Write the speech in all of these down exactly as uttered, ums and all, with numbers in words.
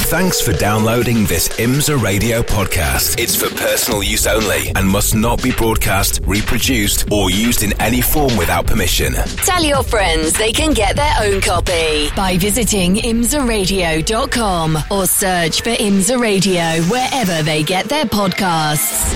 Thanks for downloading this IMSA Radio podcast. It's for personal use only and must not be broadcast, reproduced, or used in any form without permission. Tell your friends they can get their own copy by visiting imsa radio dot com or search for IMSA Radio wherever they get their podcasts.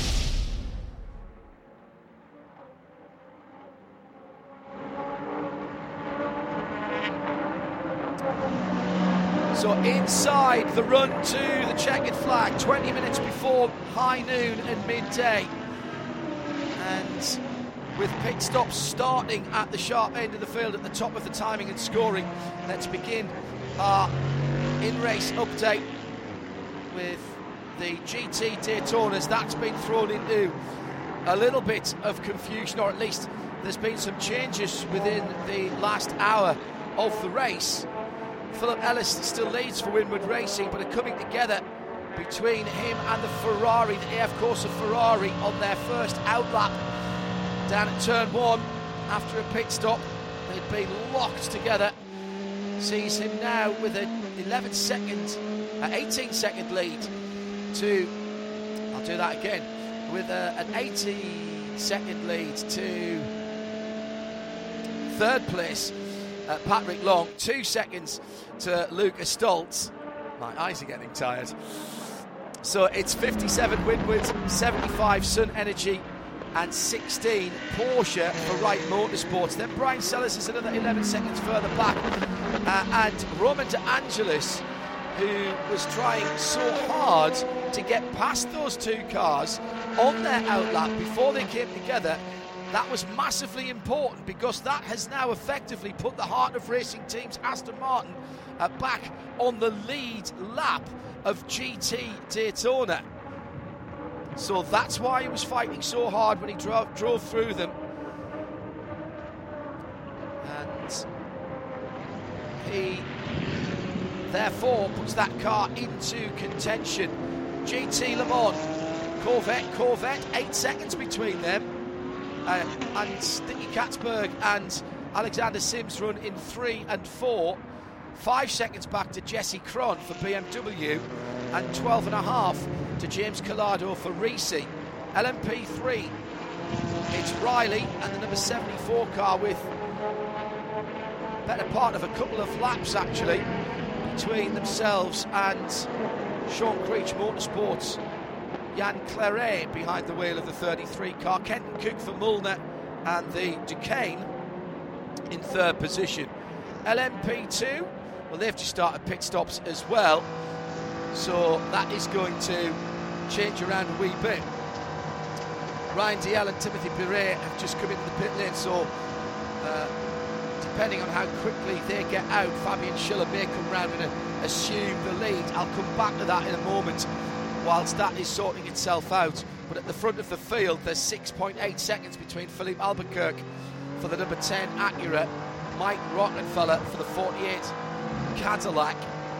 So inside the run to the checkered flag, twenty minutes before high noon and midday. And with pit stops starting at the sharp end of the field at the top of the timing and scoring, let's begin our in-race update with the G T Daytonas. That's been thrown into a little bit of confusion, or at least there's been some changes within the last hour of the race. Philip Ellis still leads for Winward Racing, but are coming together between him and the Ferrari, the A F Corsa Ferrari, on their first outlap down at turn one after a pit stop. They'd been locked together. Sees him now with an eleven second, uh, eighteen second lead to, I'll do that again, with a, an eighteen second lead to third place. Uh, Patrick Long, two seconds to Lucas Stoltz. My eyes are getting tired. So it's fifty-seven Winward, seventy-five Sun Energy, and sixteen Porsche for Wright Motorsports. Then Brian Sellers is another eleven seconds further back. Uh, and Roman De Angelis, who was trying so hard to get past those two cars on their outlap before they came together. That was massively important because that has now effectively put the Heart of Racing Team's Aston Martin uh, back on the lead lap of G T Daytona. So that's why he was fighting so hard when he drove, drove through them. And he therefore puts that car into contention. G T Le Mans, Corvette, Corvette, eight seconds between them. Uh, and Nicky Katzberg and Alexander Sims run in three and four. Five seconds back to Jesse Cron for B M W, and twelve and a half to James Collado for Risi. L M P three, it's Riley and the number seventy-four car with better part of a couple of laps actually between themselves and Sean Creech Motorsports. Jan Claret behind the wheel of the thirty-three car. Kenton Cook for Mullner and the Duquesne in third position. L M P two, well, they've just started pit stops as well, so that is going to change around a wee bit. Ryan Dalziel and Timothy Piret have just come into the pit lane, so uh, depending on how quickly they get out, Fabian Schiller may come round and uh, assume the lead. I'll come back to that in a moment whilst that is sorting itself out. But at the front of the field, there's six point eight seconds between Philippe Albuquerque for the number ten Acura, Mike Rockefeller for the forty-eight Cadillac,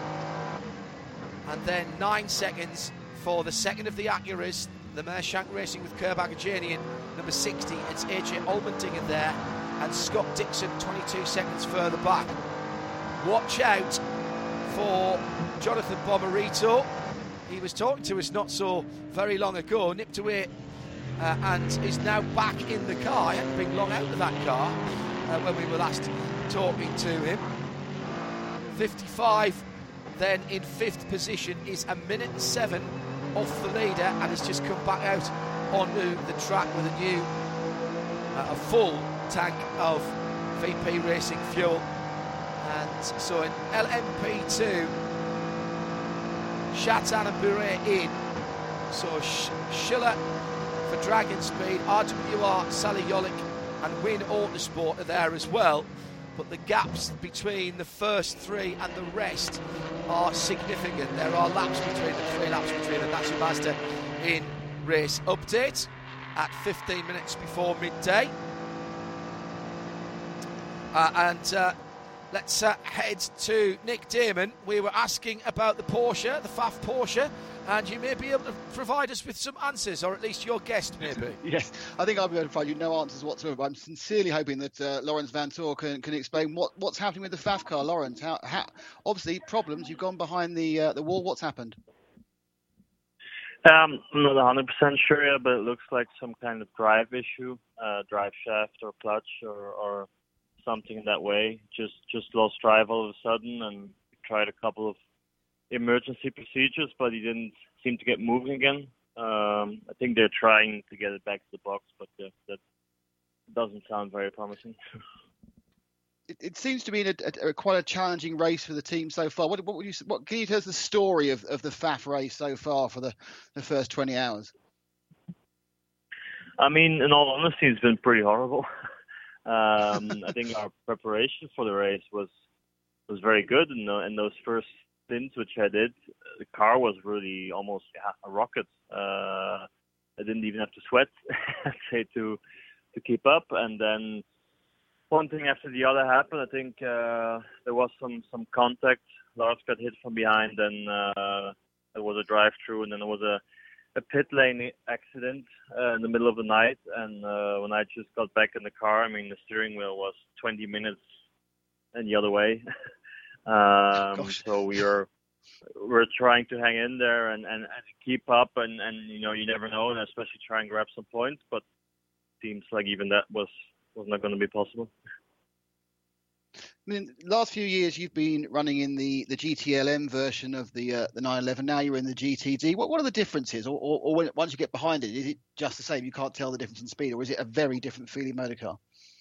and then nine seconds for the second of the Acuras, the Mershank Racing with Kerb Agajanian, number sixty. It's A J Allmendinger there, and Scott Dixon twenty-two seconds further back. Watch out for Jonathan Bomarito. He was talking to us not so very long ago, nipped away uh, and is now back in the car. He hadn't been long out of that car uh, when we were last talking to him. fifty-five then in fifth position is a minute and seven off the leader and has just come back out onto the track with a new, uh, a full tank of V P Racing fuel. And so in L M P two, Chatan and Bure in. So Sh- Schiller for Dragon Speed, R W R, Sally Yolik and Win Autosport are there as well. But the gaps between the first three and the rest are significant. There are laps between them, three laps between them. That's your Mazda in race update at fifteen minutes before midday. Uh, and uh, let's uh, head to Nick Damon. We were asking about the Porsche, the F A F Porsche, and you may be able to provide us with some answers, or at least your guest may be. Yes, I think I'll be able to provide you no answers whatsoever, but I'm sincerely hoping that uh, Lawrence Vanthoor can, can explain what, what's happening with the F A F car. Lawrence, how, how, obviously problems, you've gone behind the uh, the wall. What's happened? Um, I'm not one hundred percent sure yet, but it looks like some kind of drive issue, uh, drive shaft or clutch or, or something that way. Just just lost drive all of a sudden and tried a couple of emergency procedures, but he didn't seem to get moving again. Um, I think they're trying to get it back to the box, but uh, that doesn't sound very promising. It, it seems to be a, a, a quite a challenging race for the team so far. What, what would you? What can you tell us the story of, of the F A F race so far for the, the first twenty hours? I mean, in all honesty, it's been pretty horrible. um, I think our preparation for the race was was very good, and in, in those first stints which I did, the car was really almost yeah, a rocket. Uh, I didn't even have to sweat, I'd say, to to keep up, and then one thing after the other happened. I think uh, there was some, some contact. Lars got hit from behind, and uh, there was a drive-through, and then there was a, a pit lane accident uh, in the middle of the night. And uh, when I just got back in the car, I mean, the steering wheel was twenty minutes and the other way. um, so we were we're trying to hang in there and, and, and keep up, and, and you know, you never know, and especially try and grab some points. But it seems like even that was. was not going to be possible. I mean, last few years you've been running in the, the G T L M version of the uh, the nine eleven. Now you're in the G T D. What what are the differences? Or, or, or when, once you get behind it, is it just the same? You can't tell the difference in speed, or is it a very different feeling motor car?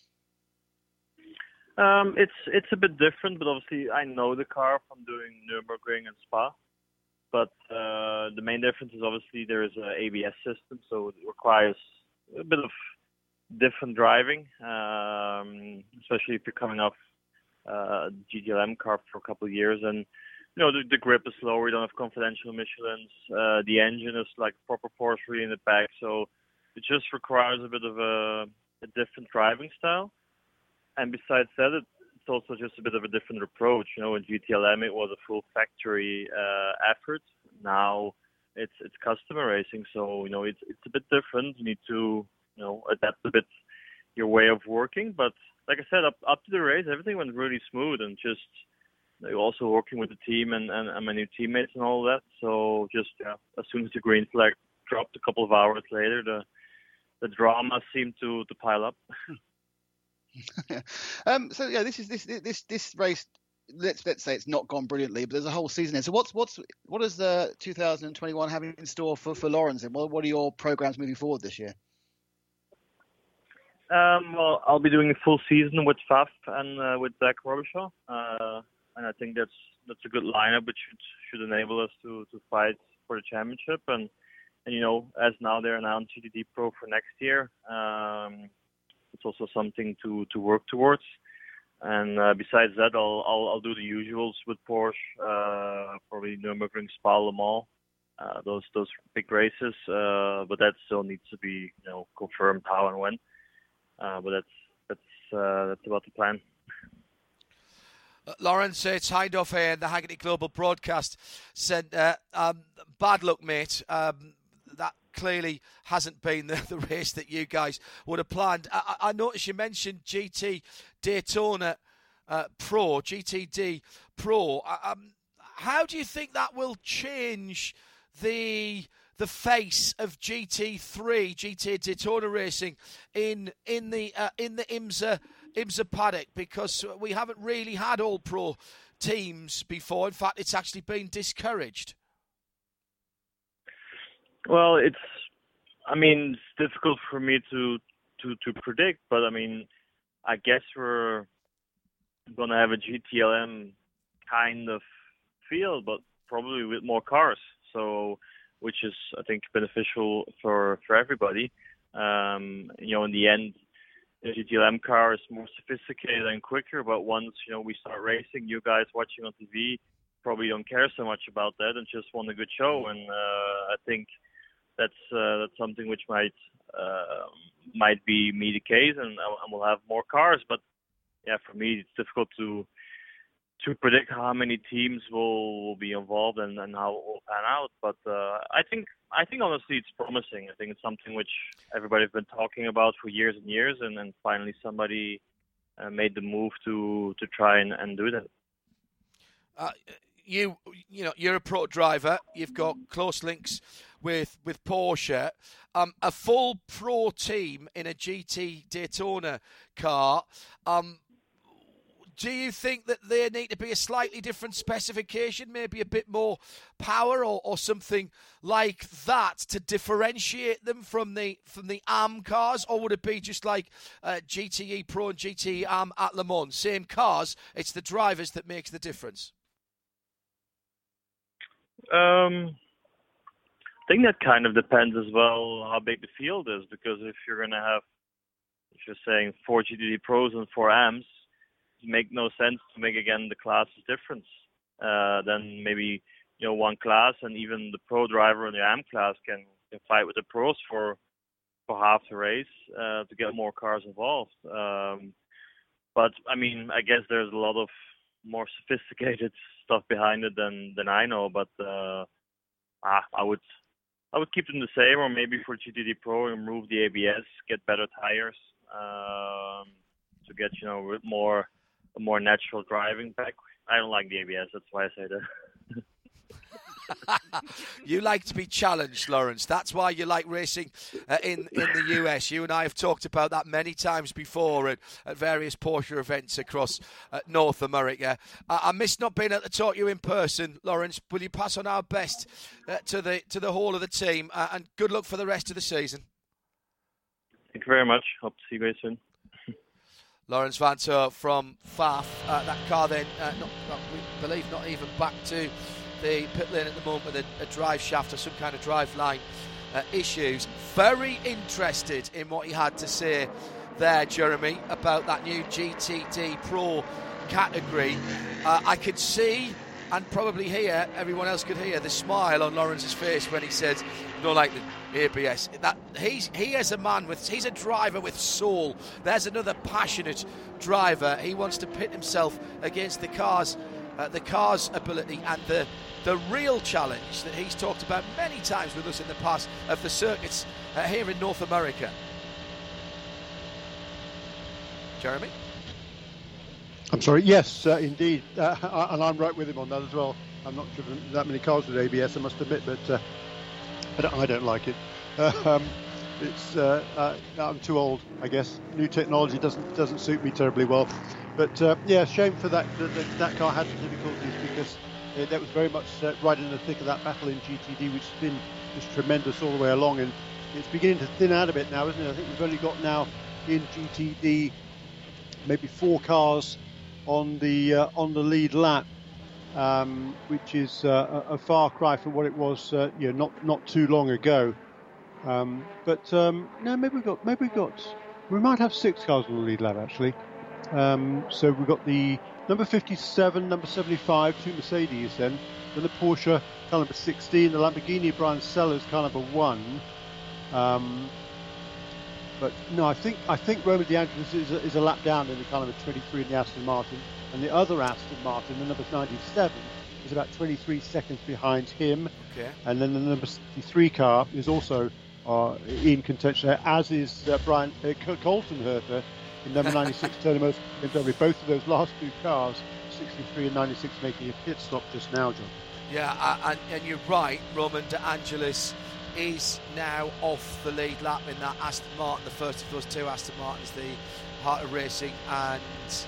Um, it's it's a bit different, but obviously I know the car from doing Nürburgring and Spa. But uh, the main difference is obviously there is an A B S system, so it requires a bit of different driving, um, especially if you're coming off uh, G T L M car for a couple of years, and you know the, the grip is lower. We don't have confidential Michelins. Uh, the engine is like proper Porsche in the back, so it just requires a bit of a, a different driving style. And besides that, it, it's also just a bit of a different approach. You know, in G T L M it was a full factory uh, effort. Now it's it's customer racing, so you know it's it's a bit different. You need to you know, adapt a bit your way of working. But like I said, up up to the race, everything went really smooth, and just you know, also working with the team and, and, and my new teammates and all that. So just yeah, as soon as the green flag dropped a couple of hours later, the the drama seemed to, to pile up. um, so yeah, this is this this this race. Let's let's say it's not gone brilliantly, but there's a whole season here. So what's what's what does the two thousand twenty-one have in store for for Lawrence? And what what are your programs moving forward this year? Um, well, I'll be doing a full season with F A F and uh, with Zach Robichaud, uh, and I think that's that's a good lineup, which should should enable us to, to fight for the championship. And, and you know, as now they're announced G T D Pro for next year, um, it's also something to, to work towards. And uh, besides that, I'll, I'll I'll do the usuals with Porsche, uh, probably Nürburgring, Spa, Le Mans, uh, those those big races. Uh, but that still needs to be you know confirmed how and when. Uh, but that's that's uh, that's about the plan. Uh, Lawrence, it's Hindhoff here in the Haggerty Global Broadcast Centre. Um, bad luck, mate. Um, that clearly hasn't been the, the race that you guys would have planned. I, I noticed you mentioned G T Daytona uh, Pro, G T D Pro. Um, how do you think that will change the the face of G T three, G T Daytona Racing in in the uh, in the IMSA IMSA paddock? Because we haven't really had all pro teams before. In fact, it's actually been discouraged. Well, it's I mean it's difficult for me to to to predict, but I mean I guess we're going to have a G T L M kind of feel, but probably with more cars. So. Which is, I think, beneficial for, for everybody. Um, you know, in the end, the G T L M car is more sophisticated and quicker, but once, you know, we start racing, you guys watching on T V probably don't care so much about that and just want a good show. And uh, I think that's uh, that's something which might uh, might be me the case, and, and we'll have more cars. But, yeah, for me, it's difficult to to predict how many teams will, will be involved and, and how it will pan out. But uh, I think I think honestly it's promising. I think it's something which everybody's been talking about for years and years, and then finally somebody uh, made the move to to try and, and do that. Uh, you you know you're a pro driver. You've got close links with with Porsche. Um, a full pro team in a G T Daytona car. Um, do you think that there need to be a slightly different specification, maybe a bit more power or, or something like that to differentiate them from the from the A M cars, or would it be just like uh, G T E Pro and G T E A M at Le Mans, same cars? It's the drivers that makes the difference. Um. I think that kind of depends as well how big the field is, because if you're going to have, if you're saying four G T D Pros and four A Ms, it makes no sense to make, again, the classes difference. Uh, then maybe, you know, one class and even the pro driver in the A M class can, can fight with the pros for for half the race uh, to get more cars involved. Um, but, I mean, I guess there's a lot of more sophisticated stuff behind it than, than I know, but uh, ah, I would... I would keep them the same, or maybe for G T D Pro, remove the A B S, get better tires um, to get, you know, more a more natural driving back. I don't like the A B S, that's why I say that. You like to be challenged, Lawrence. That's why you like racing uh, in, in the U S. You and I have talked about that many times before at, at various Porsche events across uh, North America. Uh, I miss not being able to talk to you in person, Lawrence. Will you pass on our best uh, to the to the whole of the team, uh, and good luck for the rest of the season. Thank you very much. Hope to see you guys soon. Lawrence Vanthoor from F A F. Uh, that car then, uh, not, not, we believe, not even back to the pit lane at the moment with a, a drive shaft or some kind of drive line uh, issues. Very interested in what he had to say there, Jeremy, about that new G T D Pro category. Uh, I could see and probably hear, everyone else could hear, the smile on Lawrence's face when he said, "Don't like the A B S." That he's he is a man with he's a driver with soul. There's another passionate driver. He wants to pit himself against the cars. Uh, the car's ability and the the real challenge that he's talked about many times with us in the past of the circuits uh, here in North America. Jeremy? I'm sorry, yes, uh, indeed. Uh, and I'm right with him on that as well. I'm not driven that many cars with A B S, I must admit, but uh, I, don't, I don't like it. Uh, um, it's uh, uh, I'm too old, I guess. New technology doesn't doesn't suit me terribly well. But uh, yeah, shame for that. That, that car had some difficulties because uh, that was very much uh, right in the thick of that battle in G T D, which has been just tremendous all the way along, and it's beginning to thin out a bit now, isn't it? I think we've only got now in G T D maybe four cars on the uh, on the lead lap, um, which is uh, a, a far cry from what it was, uh, you know, not not too long ago. Um, but um, no, maybe we got maybe we got we might have six cars on the lead lap actually. Um, so we've got the number fifty-seven, number seventy-five, two Mercedes then, then the Porsche car number sixteen, the Lamborghini Brian Sellers car number one. Um, but no, I think I think Roman De Angelis is a, is a lap down in the car number twenty-three in the Aston Martin, and the other Aston Martin, the number ninety-seven, is about twenty-three seconds behind him. Okay. And then the number sixty-three car is also uh, in contention, as is uh, Brian uh, Colton Herter in number ninety-six, Tony Most B M W. Both of those last two cars, sixty-three and ninety-six, making a pit stop just now, John. Yeah, uh, and, and you're right. Roman De Angelis is now off the lead lap in that Aston Martin, the first of those two Aston Martins, the Heart of Racing and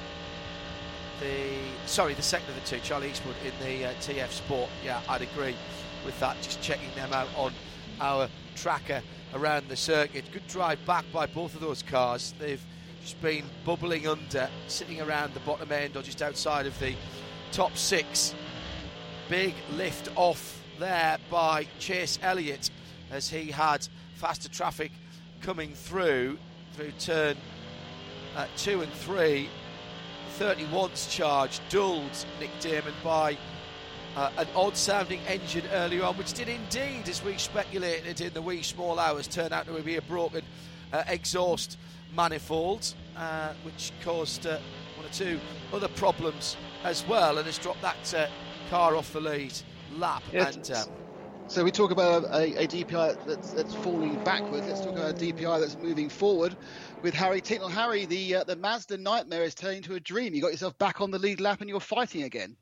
the, sorry, the second of the two, Charlie Eastwood in the uh, T F Sport. Yeah, I'd agree with that, just checking them out on our tracker around the circuit. Good drive back by both of those cars. They've just been bubbling under, sitting around the bottom end or just outside of the top six. Big lift off there by Chase Elliott as he had faster traffic coming through, through turn uh, two and three. thirty-one's charge dulled Nick Damon by uh, an odd-sounding engine earlier on, which did indeed, as we speculated in the wee small hours, turn out to be a broken uh, exhaust manifold, uh, which caused uh, one or two other problems as well, and has dropped that uh, car off the lead lap. Yes. And um, So we talk about a, a D P I that's, that's falling backwards. Let's talk about a D P I that's moving forward with Harry Tincknell. Harry, the uh, the Mazda nightmare is turning into a dream. You got yourself back on the lead lap and you're fighting again.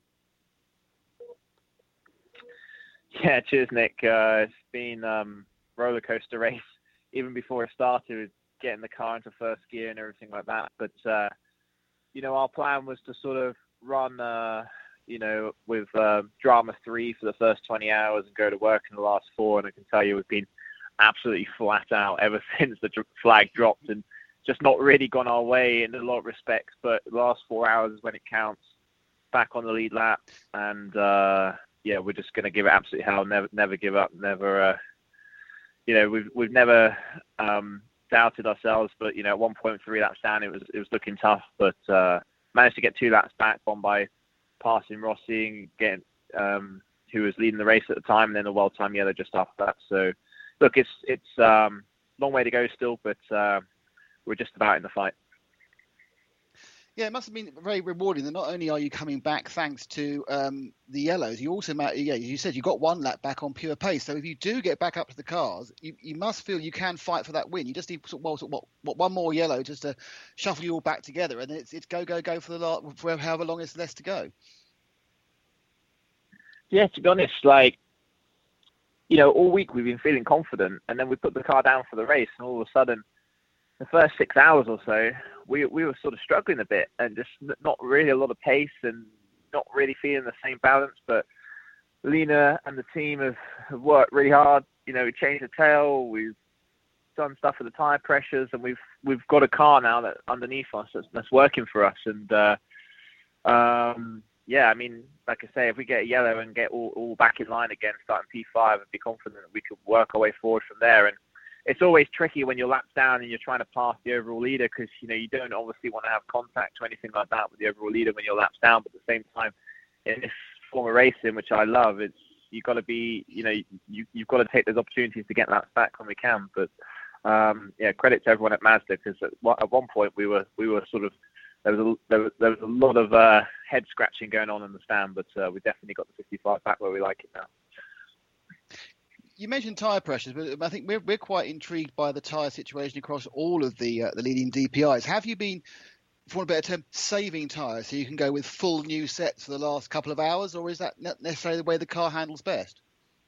Yeah, cheers, Nick. Uh, it's been um, roller coaster race even before it started, with getting the car into first gear and everything like that. But uh, you know, our plan was to sort of run. Uh, you know, with uh, drama three for the first twenty hours and go to work in the last four. And I can tell you we've been absolutely flat out ever since the flag dropped, and just not really gone our way in a lot of respects. But the last four hours is when it counts, back on the lead lap. And uh, yeah, we're just going to give it absolutely hell. Never, never give up. Never, uh, you know, we've, we've never um, doubted ourselves, but you know, at one point three laps down, it was, it was looking tough, but uh, managed to get two laps back, one by passing Rossi and getting, um, who was leading the race at the time, and then a well-timed yellow just after that. So, look, it's it's um, long way to go still, but uh, we're just about in the fight. Yeah, it must have been very rewarding that not only are you coming back thanks to um, the yellows, you also, yeah, you said you got one lap back on pure pace. So if you do get back up to the cars, you, you must feel you can fight for that win. You just need well, what, what, one more yellow just to shuffle you all back together, and it's it's go go go for the last, for however long it's left to go. Yeah, to be honest, like, you know, all week we've been feeling confident, and then we put the car down for the race, and all of a sudden, the first six hours or so, we we were sort of struggling a bit, and just not really a lot of pace, and not really feeling the same balance. But Lena and the team have, have worked really hard. You know, we changed the tail, we've done stuff with the tyre pressures, and we've we've got a car now that underneath us that's, that's working for us. And uh, um, yeah, I mean, like I say, if we get a yellow and get all, all back in line again, starting P five, and be confident that we could work our way forward from there. And it's always tricky when you're lapped down and you're trying to pass the overall leader, because, you know, you don't obviously want to have contact or anything like that with the overall leader when you're lapped down. But at the same time, in this form of racing, which I love, it's you've got to be, you know, you, you've got to take those opportunities to get laps back when we can. But um, yeah, credit to everyone at Mazda, because at, at one point we were we were sort of there was a there was, there was a lot of uh, head scratching going on in the stand, but uh, we definitely got the fifty-five back where we like it now. You mentioned tyre pressures, but I think we're we're quite intrigued by the tyre situation across all of the uh, the leading D P Is. Have you been, for want of a better term, saving tyres so you can go with full new sets for the last couple of hours, or is that not necessarily the way the car handles best?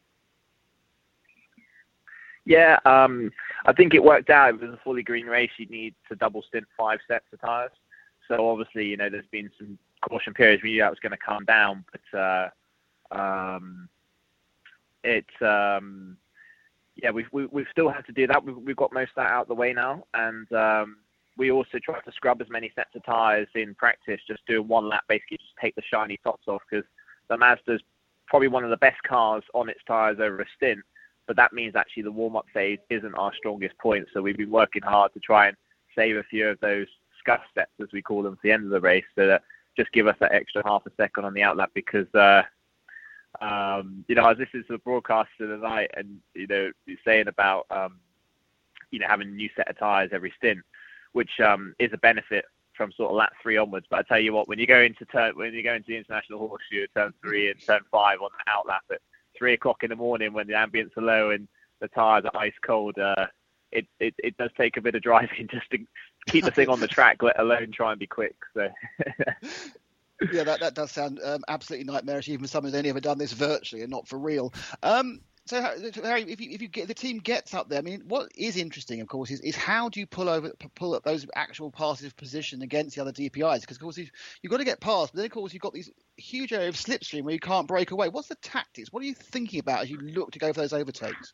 Yeah, um, I think it worked out. If it was a fully green race, you'd need to double stint five sets of tyres. So obviously, you know, there's been some caution periods. We knew that was going to calm down, but uh, um, it, um, yeah, we've we, we've still had to do that. We've, we've got most of that out of the way now, and um, we also tried to scrub as many sets of tyres in practice, just doing one lap, basically just take the shiny tops off, because the Mazda's probably one of the best cars on its tyres over a stint. But that means actually the warm-up phase isn't our strongest point. So we've been working hard to try and save a few of those scuff steps, as we call them, for the end of the race, so that just give us that extra half a second on the outlap. Because, uh, um, you know, I was listening to the broadcast tonight, and, you know, saying about, um, you know, having a new set of tyres every stint, which um, is a benefit from sort of lap three onwards. But I tell you what, when you go into turn, when you go into the International Horseshoe, turn three and turn five on the outlap at three o'clock in the morning when the ambience are low and the tyres are ice cold, uh, it, it it does take a bit of driving just to keep the thing on the track, let alone try and be quick. So yeah, that, that does sound um, absolutely nightmarish, even for someone who's only ever done this virtually and not for real. Um, so Harry, if you if you get the team gets up there, I mean, what is interesting, of course, is, is how do you pull over pull up those actual passes of position against the other D P Is? Because of course you've, you've got to get past, but then of course you've got these huge area of slipstream where you can't break away. What's the tactics? What are you thinking about as you look to go for those overtakes?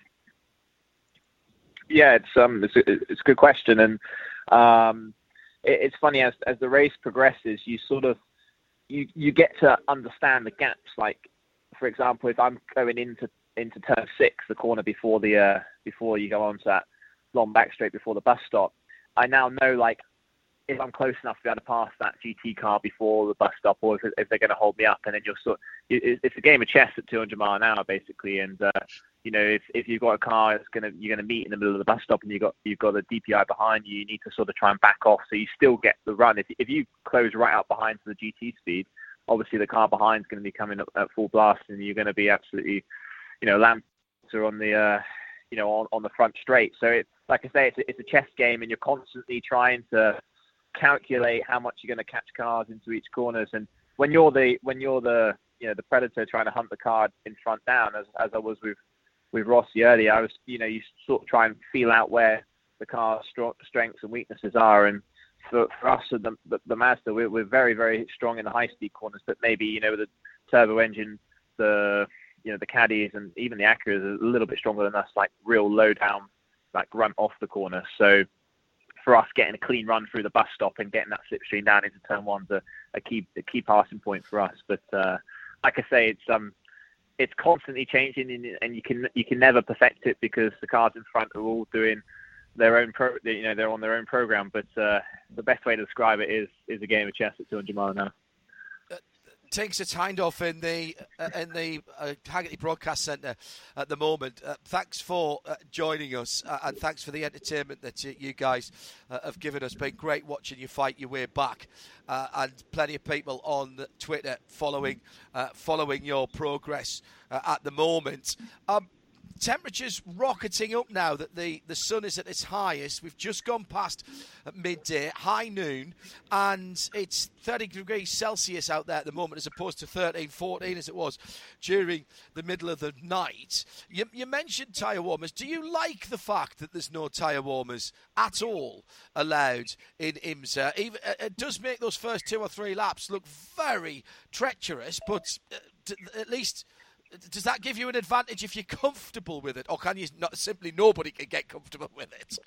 Yeah, it's um it's a, it's a good question, and um it, it's funny as as the race progresses, you sort of you you get to understand the gaps. Like, for example, if I'm going into into turn six, the corner before the uh, before you go on to that long back straight before the bus stop, I now know, like, if I'm close enough to be able to pass that G T car before the bus stop, or if, if they're going to hold me up, and then you're sort, it's a game of chess at two hundred mile an hour basically. And uh, you know, if, if you've got a car that's going to you're going to meet in the middle of the bus stop, and you've got you've got a D P I behind you, you need to sort of try and back off so you still get the run. If if you close right out behind to the G T speed, obviously the car behind is going to be coming up at full blast, and you're going to be absolutely, you know, lamps are on the uh, you know on, on the front straight. So it, like I say, it's a, it's a chess game, and you're constantly trying to calculate how much you're going to catch cars into each corners. And when you're the when you're the you know the predator trying to hunt the car in front down, as as I was with with Rossi earlier, I was you know you sort of try and feel out where the car's strong, strengths and weaknesses are. And for, for us and the, the, the Mazda, we're, we're very very strong in the high speed corners, but maybe you know with the turbo engine, the you know the Caddies and even the Acuras are a little bit stronger than us, like real low down, like grunt off the corner. So for us, getting a clean run through the bus stop and getting that slipstream down into turn one's a, a key a key passing point for us. But uh, like I say, it's um it's constantly changing, and, and you can you can never perfect it because the cars in front are all doing their own pro. You know, they're on their own program. But uh, the best way to describe it is is a game of chess at two hundred mile an hour. Takes its hind off in the uh, in the uh, Hagerty Broadcast Centre at the moment. Uh, thanks for uh, joining us, uh, and thanks for the entertainment that you, you guys uh, have given us. Been great watching you fight your way back, uh, and plenty of people on Twitter following uh, following your progress uh, at the moment. Um, Temperatures rocketing up now that the, the sun is at its highest. We've just gone past midday, high noon, and it's thirty degrees Celsius out there at the moment as opposed to thirteen, fourteen as it was during the middle of the night. You, you mentioned tyre warmers. Do you like the fact that there's no tyre warmers at all allowed in IMSA? Even, it does make those first two or three laps look very treacherous, but at least... Does that give you an advantage if you're comfortable with it, or can you not simply nobody can get comfortable with it?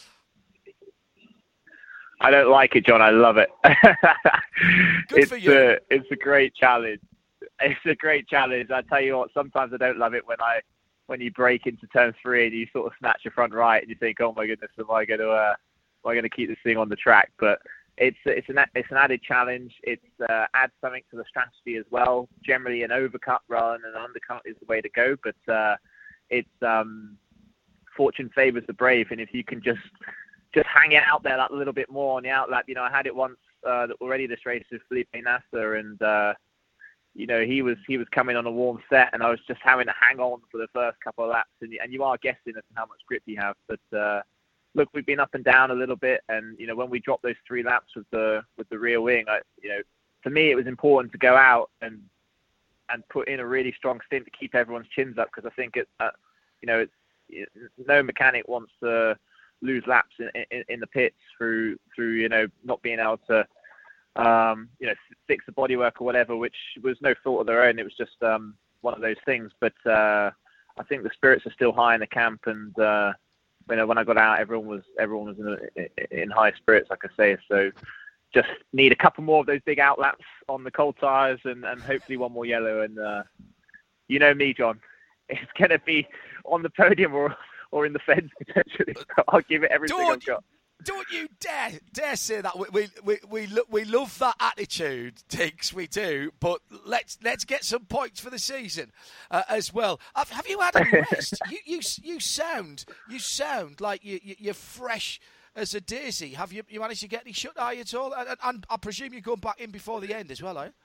I don't like it, John. I love it. Good it's for you. A, it's a great challenge. It's a great challenge. I tell you what, sometimes I don't love it when I when you break into turn three and you sort of snatch your front right and you think, oh my goodness, am I going to uh, am I going to keep this thing on the track? But It's it's an it's an added challenge. It uh, adds something to the strategy as well. Generally, an overcut rather than an undercut is the way to go. But uh, it's um, fortune favours the brave, and if you can just just hang it out there that little bit more on the outlap. You know, I had it once uh, already this race with Felipe Nasser, and uh, you know he was he was coming on a warm set, and I was just having to hang on for the first couple of laps, and and you are guessing as to how much grip you have, but. Uh, Look, we've been up and down a little bit, and you know when we dropped those three laps with the with the rear wing, I, you know, for me it was important to go out and and put in a really strong stint to keep everyone's chins up, because I think it, uh, you know, it's it, no mechanic wants to lose laps in, in, in the pits through through you know not being able to um, you know fix the bodywork or whatever, which was no fault of their own. It was just um, one of those things. But uh, I think the spirits are still high in the camp, and. Uh, You know, when I got out, everyone was everyone was in, in high spirits, like I say. So, just need a couple more of those big outlaps on the cold tyres, and, and hopefully one more yellow. And uh, you know me, John, it's going to be on the podium or or in the fence potentially. I'll give it everything Don't I've got. Don't you dare dare say that. We we we we, lo- we love that attitude, Tiggs. We do. But let's let's get some points for the season uh, as well. Have, have you had a rest? you you you sound you sound like you, you you're fresh as a daisy. Have you you managed to get any shut eye at all? And, and I presume you're going back in before the end as well, are you?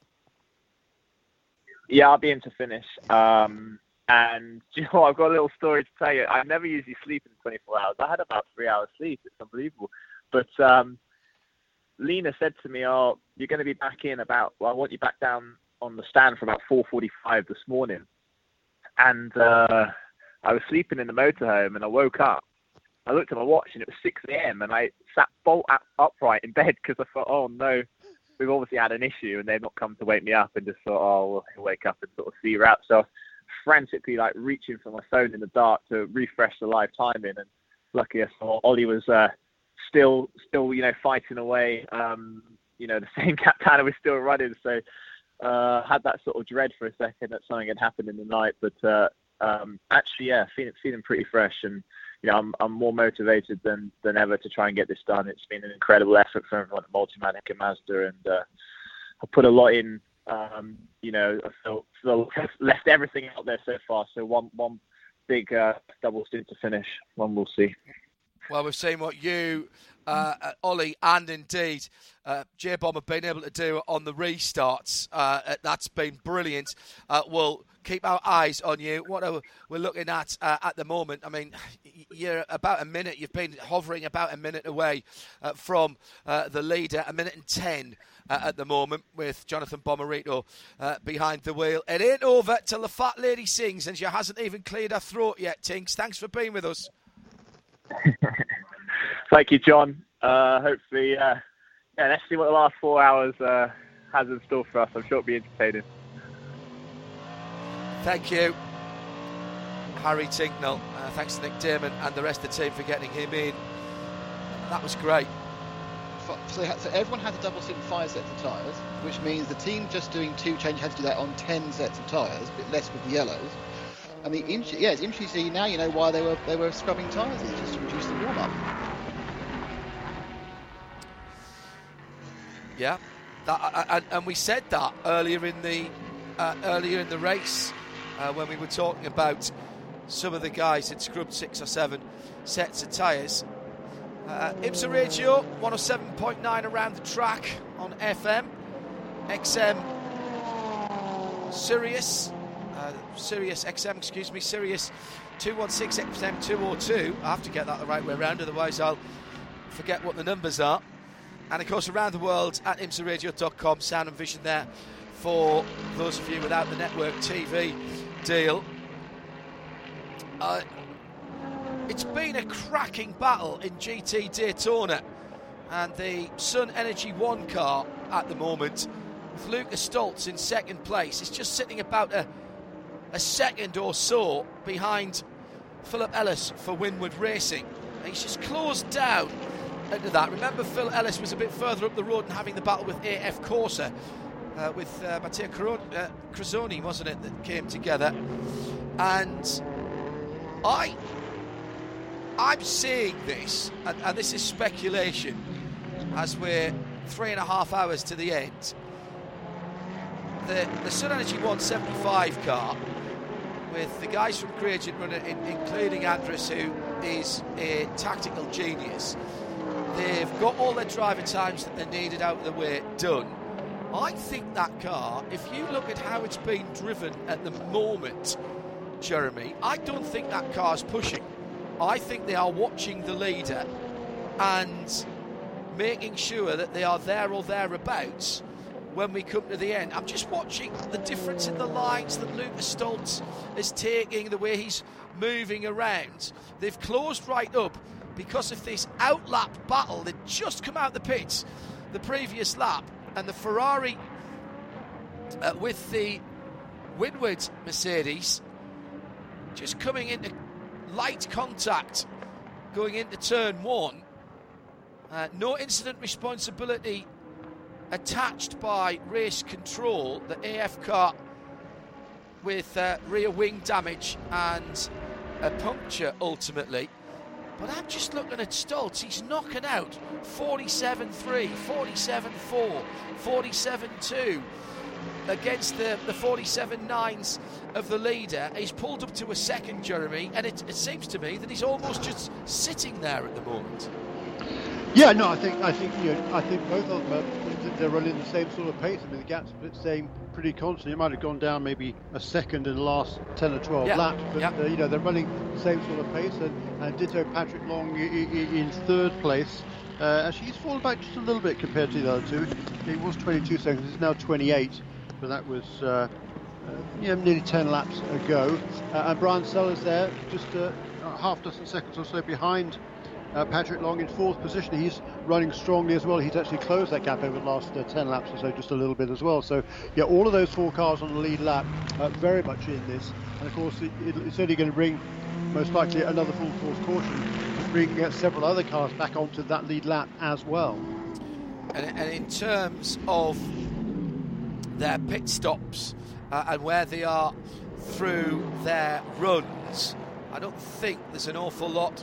Yeah, I'll be in to finish. Um, And you know, I've got a little story to tell you. I never usually sleep in twenty-four hours. I had about three hours sleep. It's unbelievable. But um, Lena said to me, "Oh, you're going to be back in about. Well, I want you back down on the stand for about four forty-five this morning." And uh, I was sleeping in the motorhome, and I woke up. I looked at my watch, and it was six a.m. And I sat bolt upright in bed because I thought, "Oh no, we've obviously had an issue, and they've not come to wake me up." And just thought, "Oh, well, he'll wake up and sort of see you out." So. Frantically like reaching for my phone in the dark to refresh the live timing, and luckily I saw Ollie was uh, still still you know fighting away. Um, you know the same Captana was still running, so uh, had that sort of dread for a second that something had happened in the night. But uh, um, actually, yeah, feeling feeling pretty fresh, and you know, I'm, I'm more motivated than, than ever to try and get this done. It's been an incredible effort from everyone at Multimatic and Mazda, and uh, I put a lot in. Um, you know, I feel, feel left everything out there so far. So one one big uh, double stint to finish. One we'll see. Well, we've seen what you, uh, Ollie, and indeed uh, J-Bomb have been able to do on the restarts. Uh, that's been brilliant. Uh, we'll keep our eyes on you. What are we're looking at uh, at the moment? I mean, you're about a minute. You've been hovering about a minute away uh, from uh, the leader, a minute and ten uh, at the moment, with Jonathan Bomarito uh, behind the wheel. It ain't over till the fat lady sings, and she hasn't even cleared her throat yet, Tinks. Thanks for being with us. Thank you, John. Uh, hopefully, uh, yeah, let's see what the last four hours uh, has in store for us. I'm sure it'll be entertaining. Thank you, Harry Tinknell. Uh, thanks to Nick Damon and the rest of the team for getting him in. That was great. So, so everyone had to double stint five sets of tyres, which means the team just doing two changes had to do that on ten sets of tyres, a bit less with the yellows. I mean, yeah, it's interesting to see now. You know why they were they were scrubbing tyres. It's just to reduce the warm up. Yeah, that, and, and we said that earlier in the uh, earlier in the race uh, when we were talking about some of the guys that scrubbed six or seven sets of tyres. Uh, IMSA Radio one oh seven point nine around the track on F M, X M, Sirius. Uh, Sirius X M, excuse me, Sirius two one six X M two oh two. I have to get that the right way around, otherwise I'll forget what the numbers are. And of course, around the world at imsa radio dot com, sound and vision there for those of you without the network T V deal. Uh, it's been a cracking battle in G T Daytona, and the Sun Energy One car at the moment, with Lucas Stoltz in second place, is just sitting about a a second or so behind Philip Ellis for Winward Racing. And he's just closed down into that. Remember, Phil Ellis was a bit further up the road and having the battle with A F Corsa, uh, with uh, Matteo uh, Crosoni, wasn't it, that came together. And I, I'm seeing this, and, and this is speculation, as we're three and a half hours to the end. The, the Sun Energy one seventy-five car, with the guys from Creagent Runner, in, including Andres, who is a tactical genius. They've got all their driver times that they needed out of the way done. I think that car, if you look at how it's being driven at the moment, Jeremy, I don't think that car's pushing. I think they are watching the leader and making sure that they are there or thereabouts when we come to the end. I'm just watching the difference in the lines that Lucas Stoltz is taking, the way he's moving around. They've closed right up because of this outlap battle. They'd just come out the pits the previous lap, and the Ferrari uh, with the Winward Mercedes just coming into light contact going into turn one. Uh, no incident responsibility attached by race control. The A F car with uh, rear wing damage and a puncture ultimately. But I'm just looking at Stoltz. He's knocking out forty-seven three, forty-seven four, forty-seven two against the, the forty-seven nines of the leader. He's pulled up to a second, Jeremy, and it, it seems to me that he's almost just sitting there at the moment. Yeah, no, I think I think you know, I think both of them are, they're running the same sort of pace. I mean, the gap's staying pretty constant. It might have gone down maybe a second in the last ten or twelve yeah. laps, but yeah. uh, you know they're running the same sort of pace. And, and ditto Patrick Long in third place. Uh, actually, he's fallen back just a little bit compared to the other two. He was twenty-two seconds. He's now twenty-eight, but that was uh, uh, yeah, nearly ten laps ago. Uh, and Brian Sellers there, just uh, a half dozen seconds or so behind Uh, Patrick Long in fourth position. He's running strongly as well. He's actually closed that gap over the last uh, ten laps or so, just a little bit as well. So, yeah, all of those four cars on the lead lap uh, very much in this. And, of course, it, it, it's only going to bring, most likely, another full force caution to bring uh, several other cars back onto that lead lap as well. And, and in terms of their pit stops uh, and where they are through their runs, I don't think there's an awful lot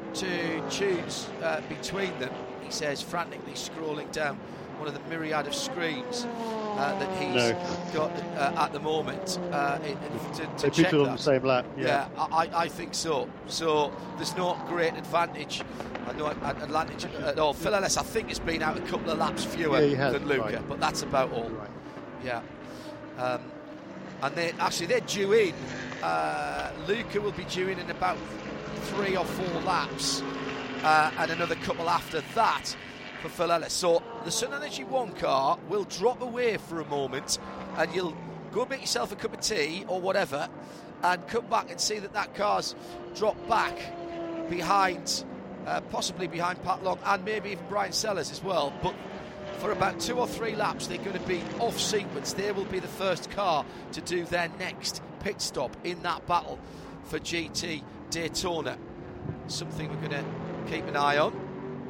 to choose uh, between them, he says, frantically scrolling down one of the myriad of screens uh, that he's no. got uh, at the moment uh, in, in, to, to they check beat it on that. the same lap. Yeah, yeah I, I think so. So there's no great advantage, uh, no advantage at all. Phil Ellis, I think, has been out a couple of laps fewer yeah, than Luca, right. but that's about all. Right. Yeah. Um, and they actually they're due in. Uh, Luca will be due in in about three or four laps, uh, and another couple after that for Phil Ellis. So the Sun Energy One car will drop away for a moment, and you'll go make yourself a cup of tea or whatever, and come back and see that that car's dropped back behind, uh, possibly behind Pat Long and maybe even Brian Sellers as well. But for about two or three laps, they're going to be off sequence. They will be the first car to do their next pit stop in that battle for G T Daytona. Something we're going to keep an eye on.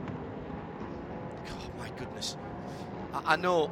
Oh my goodness. I, I know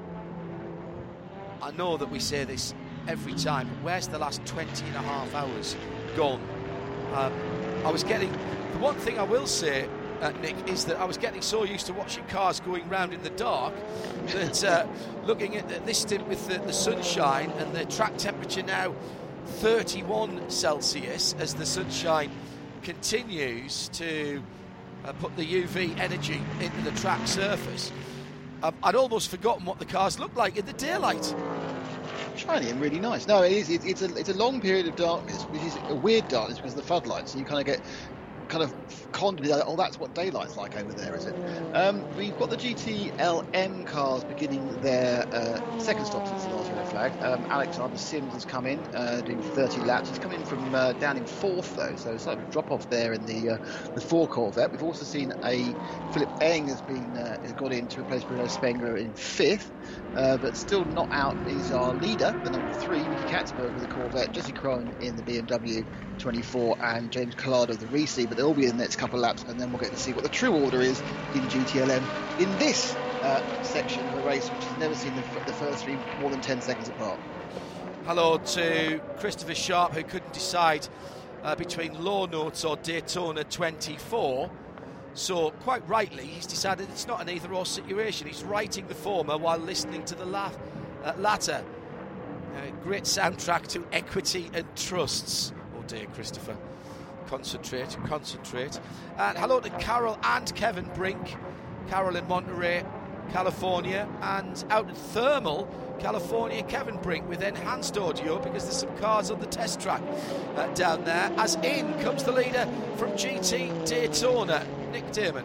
I know that we say this every time, but where's the last twenty and a half hours gone? Um, I was getting, the one thing I will say, Uh, Nick, is that I was getting so used to watching cars going round in the dark that uh, looking at this stint with the, the sunshine and the track temperature now thirty-one Celsius as the sunshine continues to uh, put the U V energy into the track surface, um, I'd almost forgotten what the cars looked like in the daylight. Shiny and really nice. No, it is. It, it's a it's a long period of darkness, which is a weird darkness because of the floodlights. So you kind of get kind of conduit. Oh, that's what daylight's like over there, is it? Um, we've got the G T L M cars beginning their uh, second stop since the last red flag. Um, Alexander Sims has come in, uh, doing thirty laps. He's come in from uh, down in fourth though, so sort of a drop off there in the uh, the four Corvette. We've also seen a Philip Eng has been uh, has got in to replace Bruno Spengler in fifth. Uh, but still not out is our leader, the number three, Mickey Katzberg with the Corvette, Jesse Krohn in the B M W twenty-four, and James Collard of the Risi. But they'll be in the next couple of laps, and then we'll get to see what the true order is in G T L M in this uh, section of the race, which has never seen the, f- the first three more than ten seconds apart. Hello to Christopher Sharp, who couldn't decide uh, between Low Notes or Daytona twenty-four. So, quite rightly, he's decided it's not an either-or situation. He's writing the former while listening to the la- uh, latter. Uh, great soundtrack to Equity and Trusts. Oh dear, Christopher. Concentrate, concentrate. And hello to Carol and Kevin Brink. Carol in Monterey, California. And out at Thermal, California, Kevin Brink with enhanced audio because there's some cars on the test track uh, down there. As in comes the leader from G T Daytona, Nick Damon.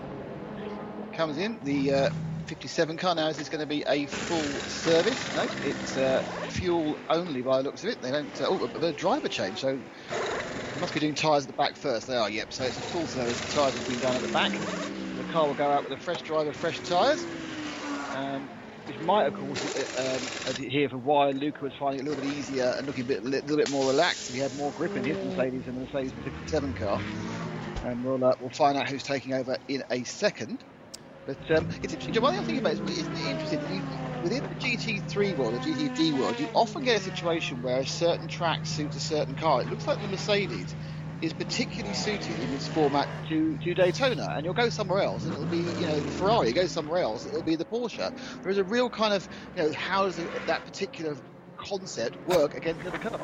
Comes in, the uh, fifty-seven car now. Is this going to be a full service? No, it's uh, fuel only by the looks of it. They don't, uh, oh, a, a driver change, so they must be doing tyres at the back first. They are, yep, so it's a full service. The tyres have been done at the back. The car will go out with a fresh driver, fresh tyres. Um, which might have caused it um, here for why Luca was finding it a little bit easier and looking a bit, little bit more relaxed. He had more grip in his Mercedes than the Mercedes fifty-seven car. And we'll, uh, we'll find out who's taking over in a second. But um, it's interesting. One thing I'm thinking about is, is interesting. You, within the G T three world, the G T D world, you often get a situation where a certain track suits a certain car. It looks like the Mercedes is particularly suited in this format to, to Daytona, and you'll go somewhere else and it'll be, you know, the Ferrari, go somewhere else, it'll be the Porsche. There is a real kind of, you know, how does it, that particular concept work against other cars?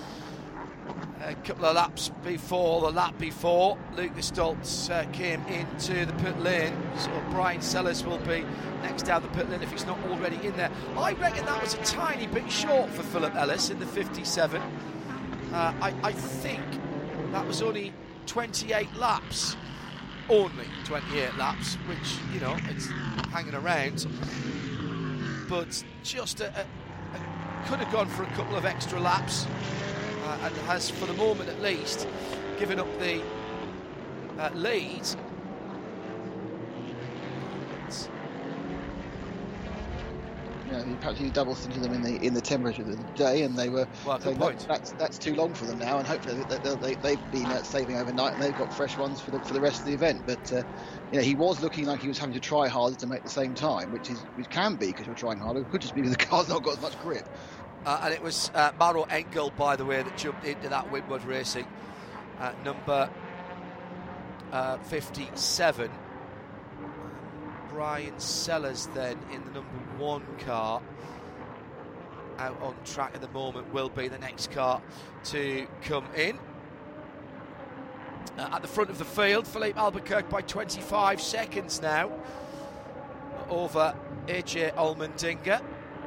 A couple of laps before the lap before, Lucas Stoltz uh, came into the pit lane, so Brian Sellers will be next down the pit lane if he's not already in there. I reckon that was a tiny bit short for Philip Ellis in the fifty-seven. Uh, I, I think that was only twenty-eight laps, only twenty-eight laps, which, you know, it's hanging around, but just a, a, a, could have gone for a couple of extra laps. Uh, and has, for the moment at least, given up the uh, lead. Yeah, perhaps you double stinted them in the in the temperature of the day, and they were well, saying point. That, that's that's too long for them now, and hopefully they, they, they, they've been uh, saving overnight and they've got fresh ones for the for the rest of the event. But uh, you know, he was looking like he was having to try harder to make the same time, which is which can be because you're trying harder. It could just be because the car's not got as much grip. Uh, and it was uh, Maro Engel, by the way, that jumped into that Winwood Racing uh, number uh, fifty-seven. Brian Sellers then in the number one car, out on track at the moment, will be the next car to come in. Uh, at the front of the field, Philippe Albuquerque by twenty-five seconds now over A J Allmendinger.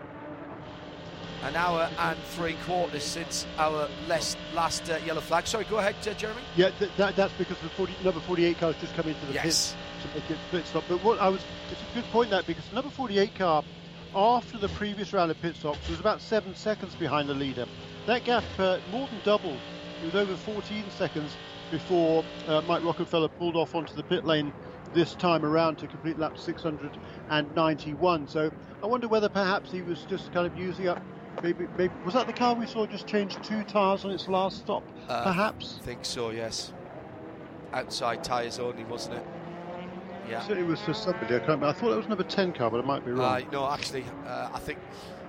An hour and three quarters since our last, last uh, yellow flag. Sorry, go ahead, uh, Jeremy. Yeah, th- that, that's because the forty, number forty-eight car's just come into the yes. pit to make it pit stop. But what I was, it's a good point that because the number forty-eight car, after the previous round of pit stops, was about seven seconds behind the leader. That gap uh, more than doubled. It was over fourteen seconds before uh, Mike Rockenfeller pulled off onto the pit lane this time around to complete lap six hundred ninety-one. So I wonder whether perhaps he was just kind of using up. Maybe, maybe was that the car we saw just change two tyres on its last stop? Uh, perhaps. I think so. Yes. Outside tyres only, wasn't it? Yeah. Certainly was for somebody. I can't remember. I thought it was number ten car, but I might be wrong. Uh, no, actually, uh, I think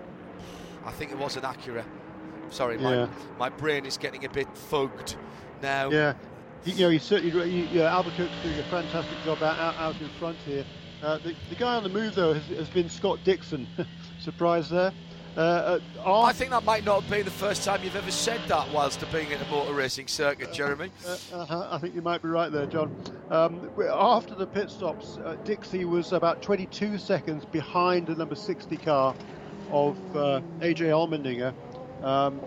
I think it was an Acura. Sorry, my yeah. my brain is getting a bit fogged now. Yeah. He, you know, he's certainly. He, yeah, Albuquerque's doing a fantastic job out, out, out in front here. Uh, the, the guy on the move though has, has been Scott Dixon. Surprise there. Uh, uh, I think that might not be the first time you've ever said that whilst being in a motor racing circuit, Jeremy. Uh, uh, I think you might be right there, John. Um, after the pit stops, uh, Dixie was about twenty-two seconds behind the number sixty car of uh, A J Allmendinger. Um,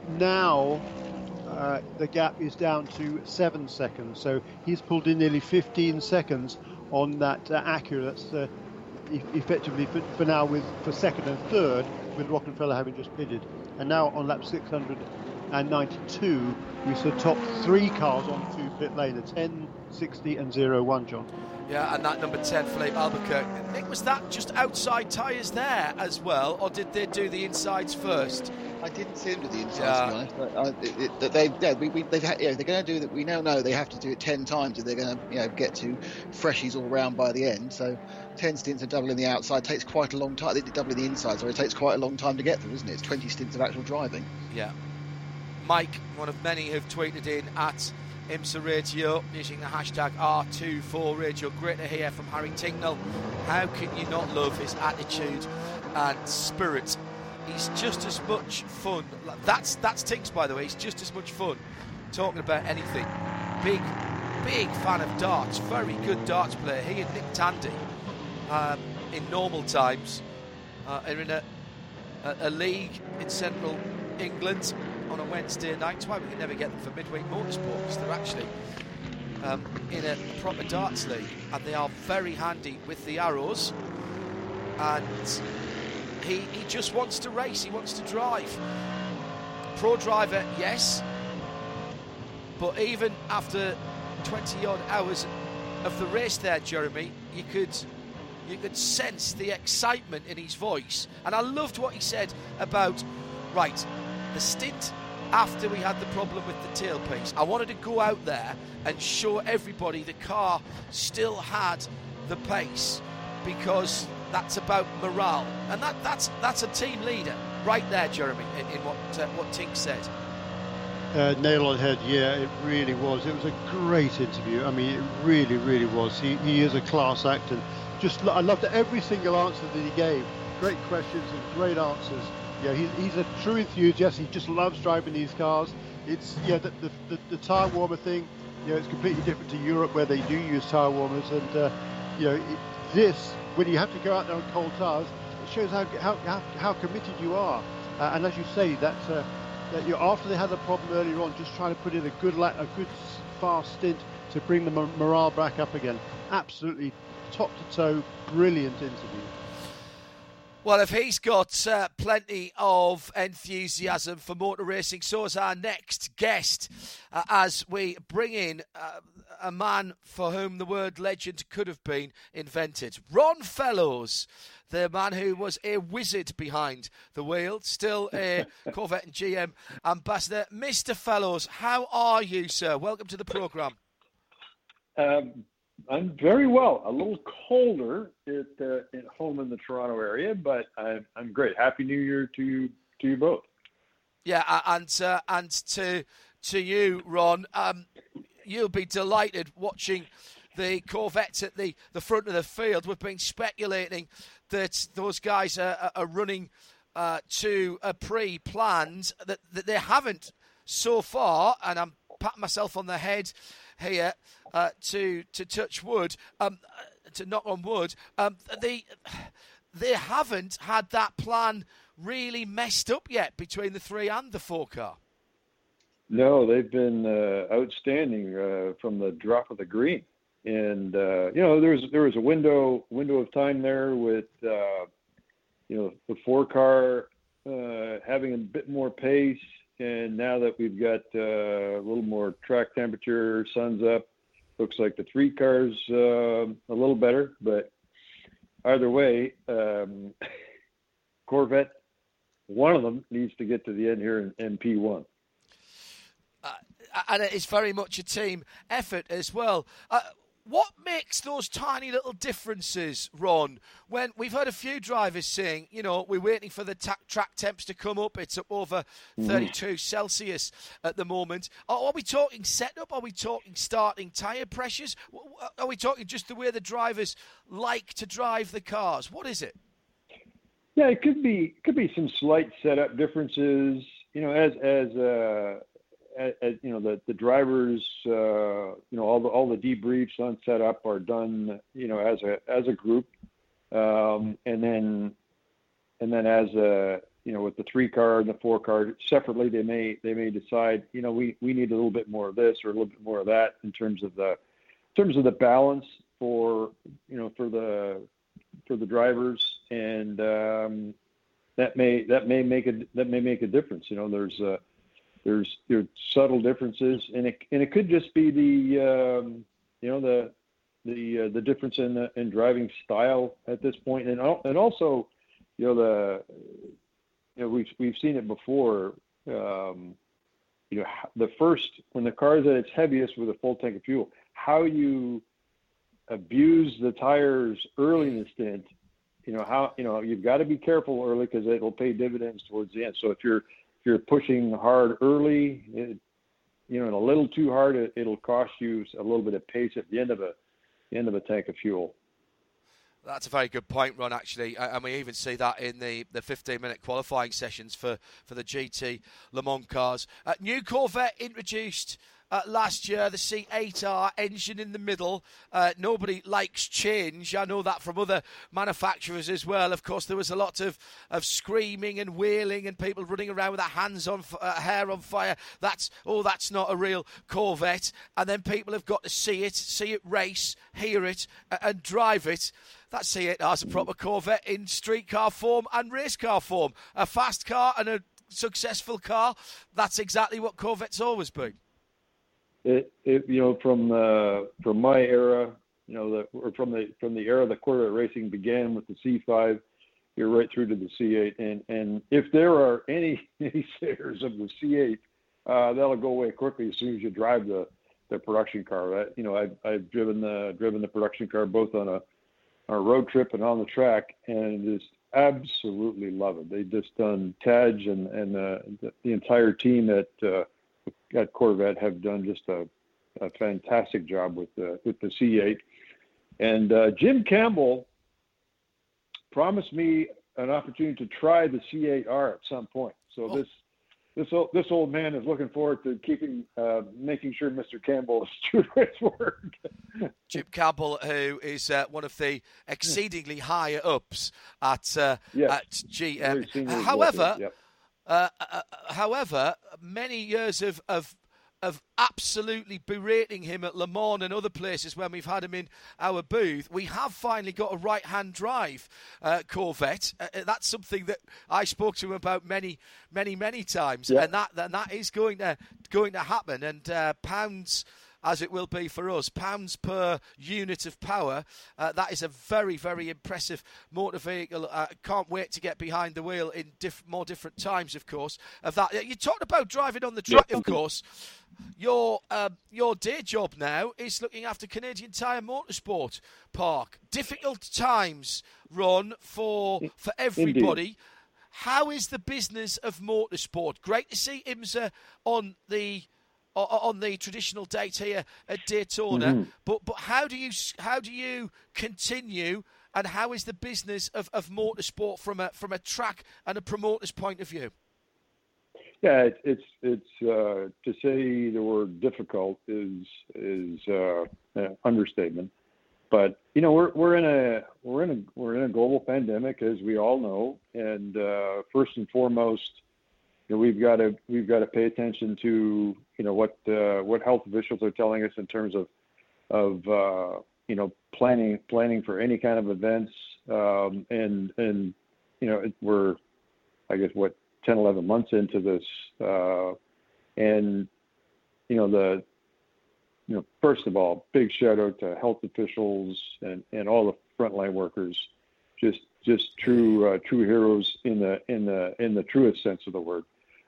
now uh, the gap is down to seven seconds, so he's pulled in nearly fifteen seconds on that uh, Acura. That's uh, e- effectively for, for now with for second and third, with Rockenfeller having just pitted. And now on lap six hundred ninety-two, we saw top three cars onto pit lane, a ten, sixty and oh one, John. Yeah, and that number ten, Philippe Albuquerque. Nick, was that just outside tyres there as well, or did they do the insides first? I didn't see them do the insides, yeah. to be honest. But, uh, it, it, they, yeah, we, we, they've had, you know, they're going to do that. We now know they have to do it ten times if they're going to, you know, get to freshies all round by the end. So ten stints of doubling the outside takes quite a long time. They did doubling the inside, so it takes quite a long time to get them, isn't it? It's twenty stints of actual driving. Yeah. Mike, one of many who've tweeted in at IMSA Radio using the hashtag R twenty-four Radio. Great to hear from Harry Tincknell. How can you not love his attitude and spirit? He's just as much fun. That's that's Tinks, by the way. He's just as much fun talking about anything. Big, big fan of darts. Very good darts player. He and Nick Tandy, um, in normal times, uh, are in a, a, a league in central England on a Wednesday night. That's why we can never get them for midweek motorsport, because they're actually um, in a proper darts league, and they are very handy with the arrows. And he, he just wants to race, he wants to drive. Pro driver, yes, but even after twenty odd hours of the race there, Jeremy, you could you could sense the excitement in his voice. And I loved what he said about, right, the stint after we had the problem with the tailpiece, I wanted to go out there and show everybody the car still had the pace, because that's about morale, and that, that's that's a team leader right there, Jeremy, in, in what uh, what Tink said. Uh, nail on the head, yeah, it really was. It was a great interview. I mean, it really, really was. He he is a class act, and just I loved every single answer that he gave. Great questions and great answers. Yeah, he's he's a true enthusiast. He just loves driving these cars. It's yeah, the the, the, the tire warmer thing. You know, it's completely different to Europe where they do use tire warmers, and uh, you know, it, this. When you have to go out there on cold tires, it shows how how how, how committed you are. Uh, and as you say, that uh, that you know, after they had the problem earlier on, just trying to put in a good la- a good fast stint to bring the morale back up again. Absolutely top to toe, brilliant interview. Well, if he's got uh, plenty of enthusiasm for motor racing, so is our next guest, uh, as we bring in uh, a man for whom the word legend could have been invented. Ron Fellows, the man who was a wizard behind the wheel, still a Corvette and G M ambassador. Mister Fellows, how are you, sir? Welcome to the programme. Um, I'm very well. A little colder at uh, at home in the Toronto area, but I'm I'm great. Happy New Year to you, to you both. Yeah, and uh, and to to you, Ron. Um, you'll be delighted watching the Corvettes at the, the front of the field. We've been speculating that those guys are, are running uh, to a pre-planned, that, that they haven't so far, and I'm patting myself on the head here uh, to to touch wood, um, to knock on wood. Um, they, they haven't had that plan really messed up yet between the three and the four car. No, they've been uh, outstanding uh, from the drop of the green. And, uh, you know, there was, there was a window window of time there with, uh, you know, the four car uh, having a bit more pace. And now that we've got uh, a little more track temperature, sun's up, looks like the three car's uh, a little better. But either way, um, Corvette, one of them needs to get to the end here in, in P one. Uh, and it's very much a team effort as well. Uh, What makes those tiny little differences, Ron, when we've heard a few drivers saying, you know, we're waiting for the ta- track temps to come up, it's up over thirty-two mm. Celsius at the moment. Are, are we talking setup? Are we talking starting tyre pressures? Are we talking just the way the drivers like to drive the cars? What is it? Yeah, it could be could be some slight setup differences, you know, as, as, uh, As, as, you know, the, the drivers, uh, you know, all the all the debriefs on setup are done, you know, as a as a group, um, and then and then as a you know with the three car and the four car separately, they may they may decide, you know, we, we need a little bit more of this or a little bit more of that in terms of the in terms of the balance for you know for the for the drivers, and um, that may that may make a that may make a difference. You know, there's a There's there's subtle differences, and it and it could just be the um, you know the the uh, the difference in the, in driving style at this point, and and also you know the you know we've we've seen it before. Um, you know the first when the car is at its heaviest with a full tank of fuel, how you abuse the tires early in the stint. You know how you know you've got to be careful early because it'll pay dividends towards the end. So if you're you're pushing hard early, it, you know, and a little too hard, it, it'll cost you a little bit of pace at the end of a the end of a tank of fuel. That's a very good point, Ron, actually. And we even see that in the, the fifteen-minute qualifying sessions for, for the G T Le Mans cars. Uh, new Corvette introduced uh, last year, the C eight R engine in the middle. Uh, nobody likes change. I know that from other manufacturers as well. Of course, there was a lot of, of screaming and wailing and people running around with their hands on uh, hair on fire. That's, oh, that's not a real Corvette. And then people have got to see it, see it race, hear it, uh, and drive it. That C eight R is a proper Corvette in street car form and race car form. A fast car and a successful car. That's exactly what Corvette's always been. It, it you know, from uh, from my era, you know, the, or from the from the era that Corvette racing began with the C five, you're right through to the C eight. And and if there are any naysayers of the C eight, uh, that'll go away quickly as soon as you drive the, the production car. That, you know, I've I've driven the driven the production car both on a on a road trip and on the track, and just absolutely love it. They've just done Taj and and uh, the, the entire team at uh, at Corvette have done just a, a fantastic job with the with the C eight. And uh, Jim Campbell promised me an opportunity to try the C eight R at some point. So oh. this this old, this old man is looking forward to keeping uh, making sure Mister Campbell is true to his word. Jim Campbell, who is uh, one of the exceedingly higher ups at uh, yes. at G M. However, yep. uh, uh, however, many years of, of of absolutely berating him at Le Mans and other places when we've had him in our booth, we have finally got a right-hand drive uh, Corvette. Uh, that's something that I spoke to him about many, many, many times, yeah. and that and that is going to going to happen. And uh, pounds, as it will be for us, pounds per unit of power. Uh, that is a very, very impressive motor vehicle. Uh, can't wait to get behind the wheel in diff- more different times, of course. Of that, you talked about driving on the track, yeah. of course. Your um, your day job now is looking after Canadian Tire Motorsport Park. Difficult times, Ron, for for everybody. Indeed. How is the business of motorsport? Great to see IMSA on the on the traditional date here at Daytona. Mm-hmm. But but how do you how do you continue, and how is the business of, of motorsport from a from a track and a promoter's point of view? Yeah, it, it's it's uh, to say the word difficult is is uh, an understatement. But you know, we're we're in a we're in a we're in a global pandemic, as we all know, and uh, first and foremost, you know, we've got to we've got to pay attention to you know what uh, what health officials are telling us in terms of of uh, you know planning planning for any kind of events, um, and and you know we're I guess what ten, eleven months into this, uh, and you know the. You know, first of all, big shout out to health officials and, and all the frontline workers, just just true uh, true heroes in the in the in the truest sense of the word.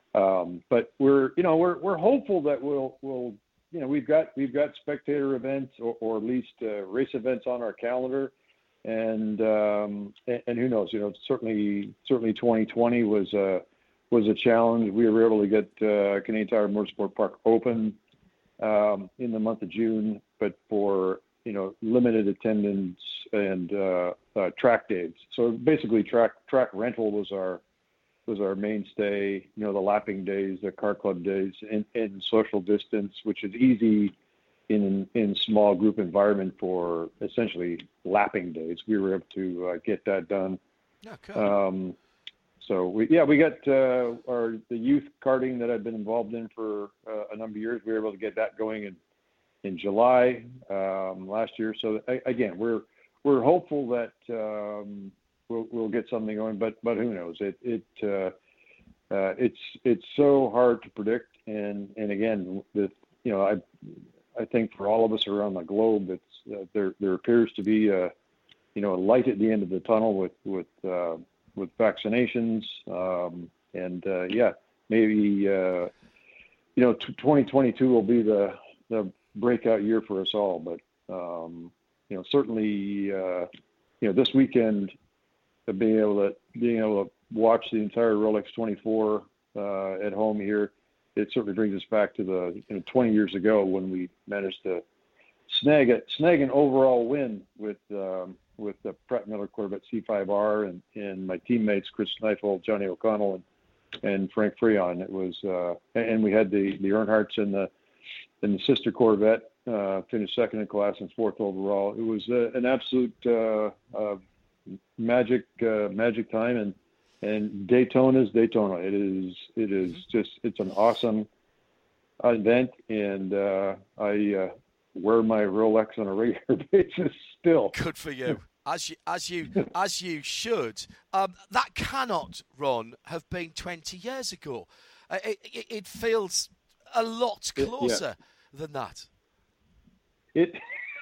Um, but we're you know we're we're hopeful that we'll we'll you know we've got we've got spectator events or, or at least uh, race events on our calendar, and, um, and and who knows, you know certainly certainly twenty twenty was a was a challenge. We were able to get uh, Canadian Tire Motorsport Park open Um, in the month of June, but for you know limited attendance and uh, uh, track days. So basically, track track rental was our was our mainstay. You know, the lapping days, the car club days, and, and social distance, which is easy in in small group environment for essentially lapping days. We were able to uh, get that done. Okay. Um, So we, yeah, we got uh, our the youth karting that I've been involved in for uh, a number of years. We were able to get that going in in July um, last year. So I, again, we're we're hopeful that um, we'll we'll get something going, but but who knows? It it uh, uh, it's it's so hard to predict. And and again, the you know I I think for all of us around the globe, it's uh, there there appears to be a you know a light at the end of the tunnel with with uh, with vaccinations, um, and uh, yeah, maybe uh, you know t- twenty twenty-two will be the the breakout year for us all. But um, you know, certainly, uh, you know, this weekend, uh, being able to being able to watch the entire Rolex twenty-four uh, at home here, it certainly brings us back to the you know twenty years ago when we managed to snag it, snag an overall win with. Um, with the Pratt Miller Corvette C five R and, and my teammates, Chris Neifeld, Johnny O'Connell, and, and Frank Freon. It was, uh, and we had the, the Earnhardts in the, in the sister Corvette, uh, finished second in class and fourth overall. It was uh, an absolute uh, uh, magic, uh, magic time. And, and Daytona's Daytona. It is, it is just, it's an awesome event. And uh, I uh, wear my Rolex on a regular basis still. Good for you. As you, as you, as you should. Um, that cannot, Ron, have been twenty years ago. Uh, it, it, it feels a lot closer it, yeah. than that. It,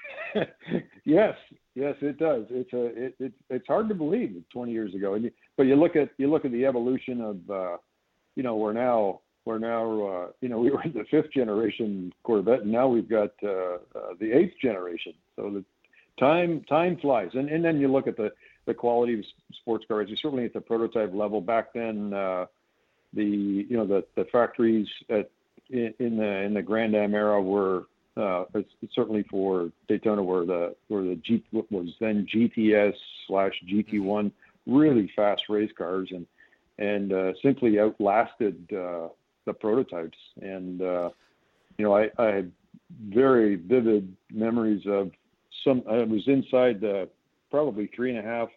yes, yes, it does. It's a, it, it, it's hard to believe twenty years ago. And you, but you look at, you look at the evolution of, uh, you know, we're now, we're now, uh, you know, we were in the fifth generation Corvette, and now we've got uh, uh, the eighth generation. So the Time time flies, and and then you look at the, the quality of sports cars. Certainly at the prototype level. Back then, uh, the you know the, the factories at in, in the in the Grand Am era were uh, certainly for Daytona were the were the G, what was then G T S slash G T one, really fast race cars, and and uh, simply outlasted uh, the prototypes. And uh, you know I, I had very vivid memories of. Some I was inside the probably three and a half,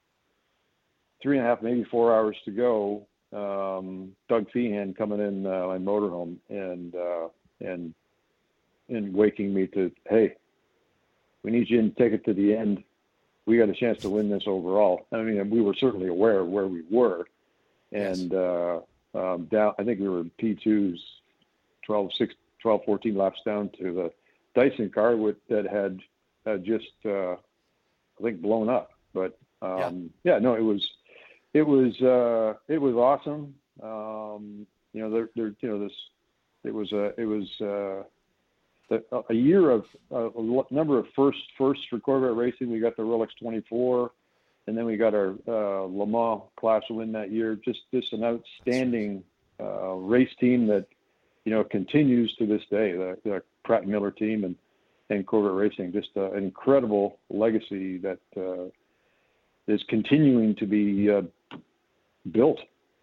three and a half, maybe four hours to go. Um, Doug Feehan coming in uh, my motorhome and uh, and and waking me to, hey, we need you to take it to the end. We got a chance to win this overall. I mean, we were certainly aware of where we were, and yes. uh, um, down. I think we were P twos, twelve, six, twelve, fourteen laps down to the Dyson car with that had. Uh, just, uh, I think, blown up. But um, yeah. yeah, no, it was, it was, uh, it was awesome. Um, you know, there, there, you know, this, it was a, it was uh, the, a year of uh, a number of first, firsts for Corvette racing. We got the Rolex twenty-four, and then we got our uh, Le Mans class win that year. Just, just an outstanding uh, race team that you know, continues to this day. The, the Pratt Miller team and, and Corvette Racing, just uh, an incredible legacy that uh, is continuing to be uh, built.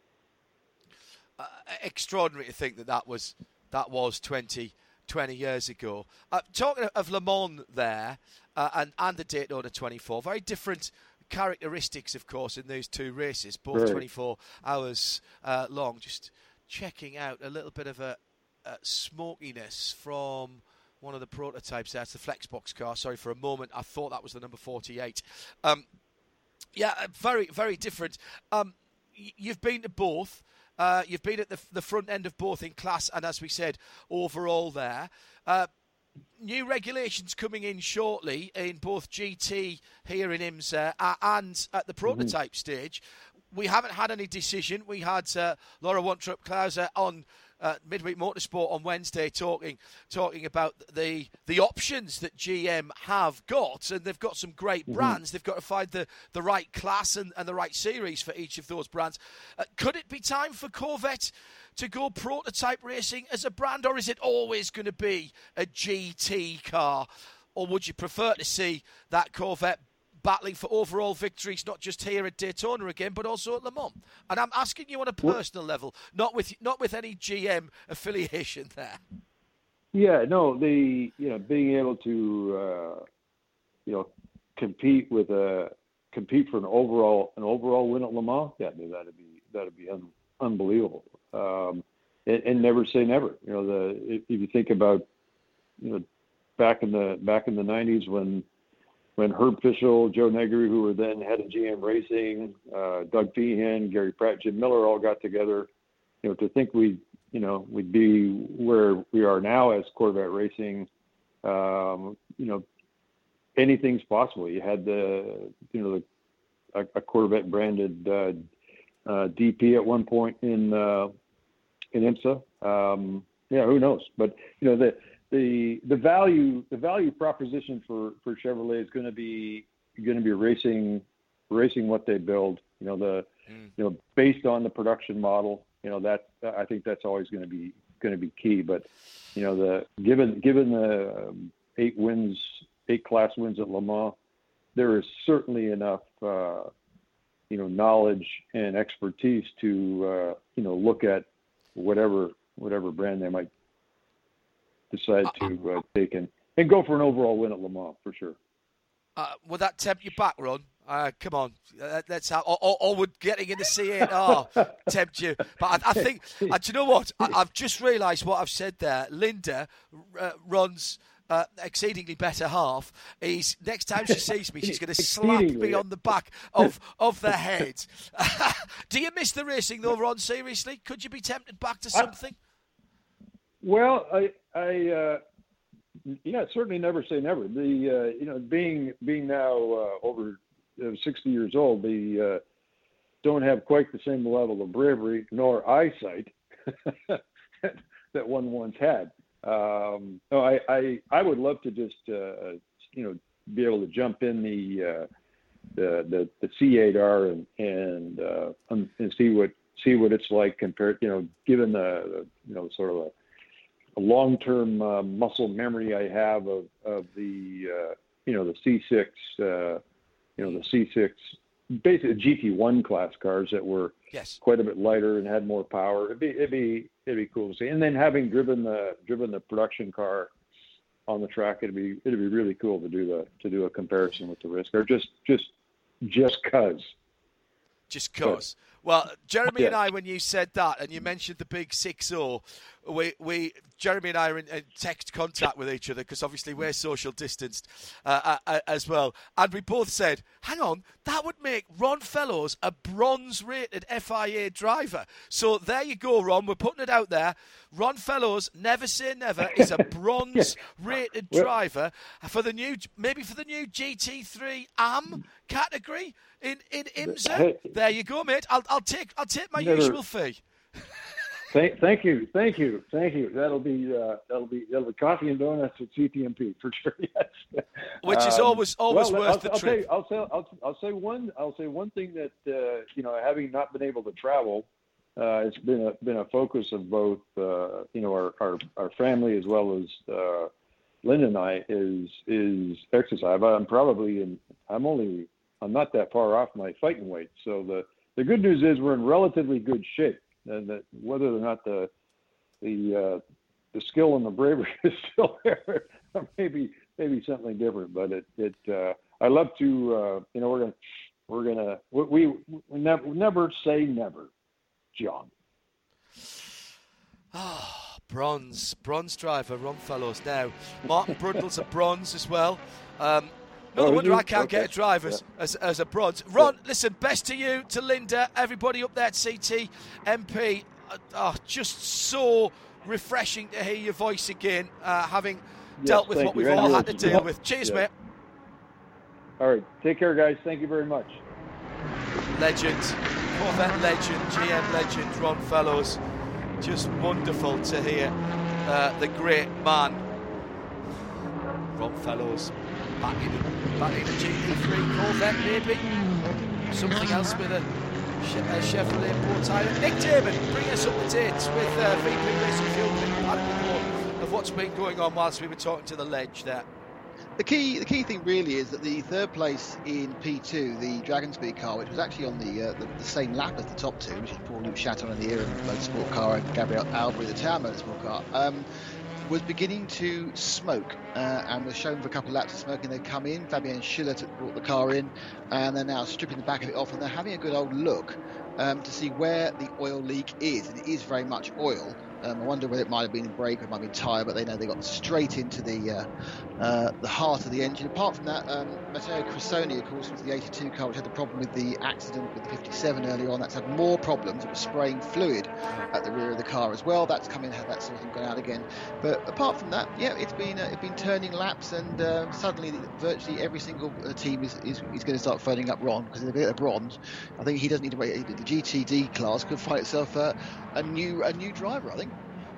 Uh, extraordinary to think that that was that was twenty, twenty years ago. Uh, talking of Le Mans there uh, and, and the Daytona twenty-four, very different characteristics, of course, in those two races, both right. twenty-four hours uh, long. Just checking out a little bit of a, a smokiness from one of the prototypes. That's the Flexbox car. Sorry, for a moment I thought that was the number forty-eight. Um, yeah, very, very different. Um, you've been to both. Uh, you've been at the, the front end of both in class and, as we said, overall there. Uh, new regulations coming in shortly in both G T here in IMSA uh, and at the prototype mm-hmm. stage. We haven't had any decision. We had uh, Laura Wantrup-Klauser on uh, Midweek Motorsport on Wednesday talking talking about the the options that G M have got, and they've got some great mm-hmm. brands. They've got to find the, the right class and, and the right series for each of those brands. Uh, could it be time for Corvette to go prototype racing as a brand, or is it always going to be a G T car? Or would you prefer to see that Corvette battling for overall victories, not just here at Daytona again, but also at Le Mans? And I'm asking you on a personal level, not with not with any G M affiliation there. Yeah, no, the you know being able to uh, you know compete with a compete for an overall an overall win at Le Mans, yeah, that'd be that'd be un, unbelievable. Um, and, and never say never. You know, the if, if you think about you know back in the back in the nineties when. When Herb Fischel, Joe Negri, who were then head of G M Racing, uh, Doug Feehan, Gary Pratt, Jim Miller all got together, you know, to think we, you know, we'd be where we are now as Corvette Racing. Um, you know, anything's possible. You had the, you know, the, a, a Corvette branded uh, uh, D P at one point in uh, in IMSA. Um, yeah, who knows? But you know the. The the value the value proposition for, for Chevrolet is going to be going to be racing racing what they build. You know the mm. you know based on the production model. You know that I think that's always going to be going to be key. But you know the given given the um, eight wins eight class wins at Le Mans, there is certainly enough uh, you know knowledge and expertise to uh, you know look at whatever whatever brand they might decide to uh, take and, and go for an overall win at Le Mans for sure. Uh, would that tempt you back, Ron? Uh, come on, uh, let's have, or, or, or would getting in the C eight R tempt you? But I, I think, uh, do you know what? I, I've just realised what I've said there. Linda, uh, Ron's uh, exceedingly better half, is next time she sees me, she's going to slap me on the back of, of the head. Do you miss the racing though, Ron? Seriously, could you be tempted back to something? I, Well, I, I, uh, yeah, certainly never say never. The, uh, you know, being being now uh, over uh, sixty years old, the uh, don't have quite the same level of bravery nor eyesight that, that one once had. Um, no, I, I, I would love to just, uh, you know, be able to jump in the uh, the, the the C eight R and and uh, and see what see what it's like compared, you know, given the, the you know sort of a a long-term uh, muscle memory I have of, of the, uh, you know, the C six, uh, you know, the C six, basically G T one class cars that were yes. quite a bit lighter and had more power. It'd be, it'd be, it'd be cool to see. And then having driven the, driven the production car on the track, it'd be, it'd be really cool to do the, to do a comparison with the race car. Just, just, just cause. Just cause. Well, Jeremy yeah. and I, when you said that, and you mentioned the big six oh, we, we, Jeremy and I are in, in text contact with each other because obviously we're social distanced uh, uh, as well. And we both said, hang on, that would make Ron Fellows a bronze-rated F I A driver. So there you go, Ron. We're putting it out there. Ron Fellows, never say never, is a bronze-rated yeah. driver for the new, maybe for the new G T three A M category in in IMSA. There you go, mate. I'll I'll take I'll take my never. usual fee. Thank, thank you, thank you, thank you. That'll be uh, that'll be that'll be coffee and donuts at C T M P for sure. Yes. Which is um, always always well, worth I'll, the I'll trip. Say, I'll say I'll, I'll say one I'll say one thing that uh, you know, having not been able to travel uh, it's been a been a focus of both uh, you know our, our our family as well as uh, Linda and I is is exercise. I'm probably in I'm only I'm not that far off my fighting weight. So the the good news is we're in relatively good shape. And that whether or not the the uh, the skill and the bravery is still there, maybe maybe something different. But it it uh, I love to uh, you know we're gonna we're gonna we we, we never never say never, John. Ah, bronze bronze driver Ron Fellows now. Martin Brundle's a bronze as well. Um, No oh, wonder I can't okay. get a drivers yeah. as, as a bronze. Ron, yeah. listen, best to you, to Linda, everybody up there at C T M P. Uh, oh, just so refreshing to hear your voice again, uh, having yes, dealt with what you. we've and all had to deal with. Cheers, yeah. mate. All right, take care, guys. Thank you very much. Legend, Corvette legend, G M legend, Ron Fellows. Just wonderful to hear uh, the great man, Ron Fellows. Back in, back in a G T three Corvette, maybe. Something else with a, a Chevrolet Port Island. Nick Damon, bring us up to date with uh, V P Racing Fuel Pit of what's been going on whilst we were talking to the ledge there. The key, the key thing really is that the third place in P two, the Dragon Speed car, which was actually on the uh, the, the same lap as the top two, which is Paul-Luc Chaton in the Era Motorsport car and Gabriel Albry, the Tower Motorsport car. Um, was beginning to smoke uh, and was shown for a couple of laps of smoking. They'd come in, Fabian Schiller brought the car in, and they're now stripping the back of it off, and they're having a good old look um, to see where the oil leak is, and it is very much oil. Um, I wonder whether it might have been a brake or it might have been tyre, but they know they got straight into the uh, uh, the heart of the engine. Apart from that, um, Matteo Cressoni, of course, was the eighty-two car, which had the problem with the accident with the fifty-seven earlier on. That's had more problems. It was spraying fluid at the rear of the car as well. That's come in, had that sort of thing gone out again. But apart from that, yeah, it's been uh, it's been turning laps, and uh, suddenly virtually every single uh, team is, is, is going to start phoning up Ron because they're a bit of bronze. I think he doesn't need to wait. The G T D class could find itself uh, a new a new driver, I think.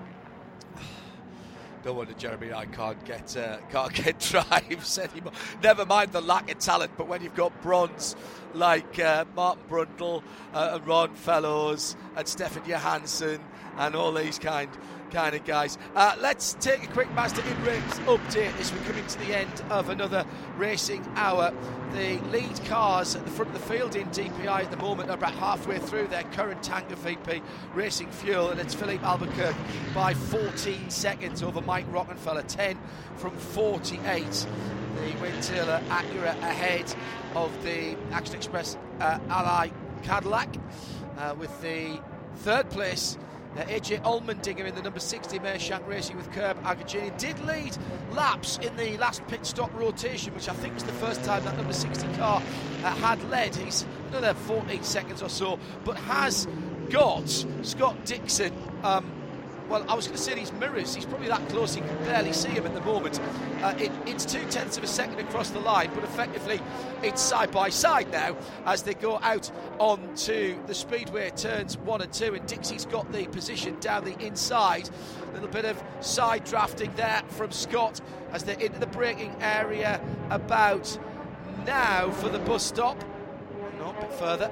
No wonder Jeremy and I can't get uh, can't get drives anymore. Never mind the lack of talent, but when you've got bronze like uh, Martin Brundle uh, and Ron Fellows and Stefan Johansson and all these kind kind of guys. Uh, let's take a quick Mazda in-race update as we're coming to the end of another racing hour. The lead cars at the front of the field in D P I at the moment are about halfway through their current tank of V P Racing Fuel, and it's Philippe Albuquerque by fourteen seconds over Mike Rockenfeller, ten from forty-eight. The Wayne Taylor Acura ahead of the Action Express uh, Ally Cadillac uh, with the third place. Uh, A J Allmendinger in the number sixty Mershank Racing with Curb Agajanian did lead laps in the last pit stop rotation, which I think was the first time that number sixty car uh, had led. He's another fourteen seconds or so, but has got Scott Dixon. Um, well, I was going to say these mirrors. He's probably that close you can barely see him at the moment. Uh, it, it's two tenths of a second across the line, but effectively it's side by side now as they go out onto the speedway turns one and two, and Dixie's got the position down the inside. A little bit of side drafting there from Scott as they're into the braking area about now for the bus stop. No, a bit further.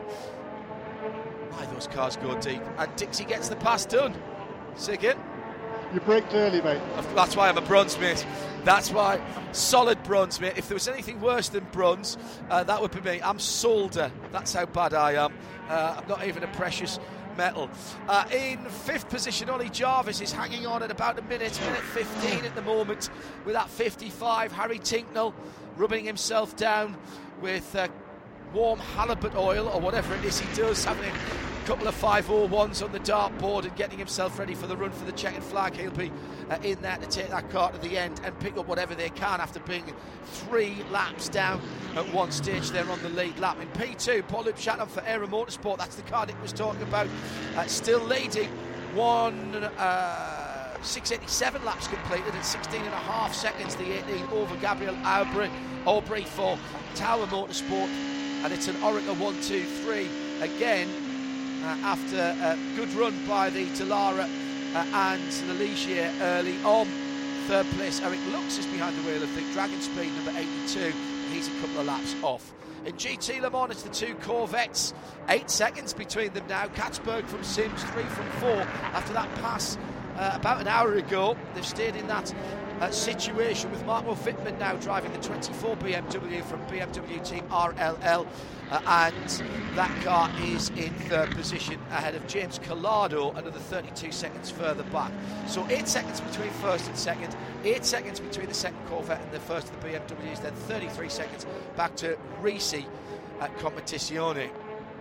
Why those cars go deep, and Dixie gets the pass done. Say again? You braked early, mate. That's why I'm a bronze, mate. That's why. Solid bronze, mate. If there was anything worse than bronze, uh, that would be me. I'm solder. That's how bad I am. Uh, I'm not even a precious metal. Uh, in fifth position, Ollie Jarvis is hanging on at about a minute, minute fifteen at the moment with that fifty-five. Harry Tinknell rubbing himself down with uh, warm halibut oil or whatever it is he does, having a couple of five oh ones on the dartboard and getting himself ready for the run for the checkered flag. He'll be uh, in there to take that car to the end and pick up whatever they can after being three laps down at one stage. They're on the lead lap. In P two, Paul-Luc Chaton for Era Motorsport, that's the car Nick was talking about, uh, still leading one uh, six eighty-seven laps completed at sixteen and a half seconds, the eighteen over Gabriel Aubry, Aubry for Tower Motorsport, and it's an Orica one two three again. Uh, after a good run by the Dallara uh, and the Ligier early on. Third place, Eric Lux is behind the wheel of the Dragon Speed number eighty-two. he's a couple of laps off. In G T Le Mans, it's the two Corvettes. Eight seconds between them now. Katzberg from Sims, three from four. After that pass uh, about an hour ago, they've stayed in that uh, situation with Marco Wittmann now driving the twenty-four B M W from B M W Team R L L. Uh, and that car is in third position ahead of James Collado, another thirty-two seconds further back. So eight seconds between first and second, eight seconds between the second Corvette and the first of the B M Ws, then thirty-three seconds back to Risi at Competizione.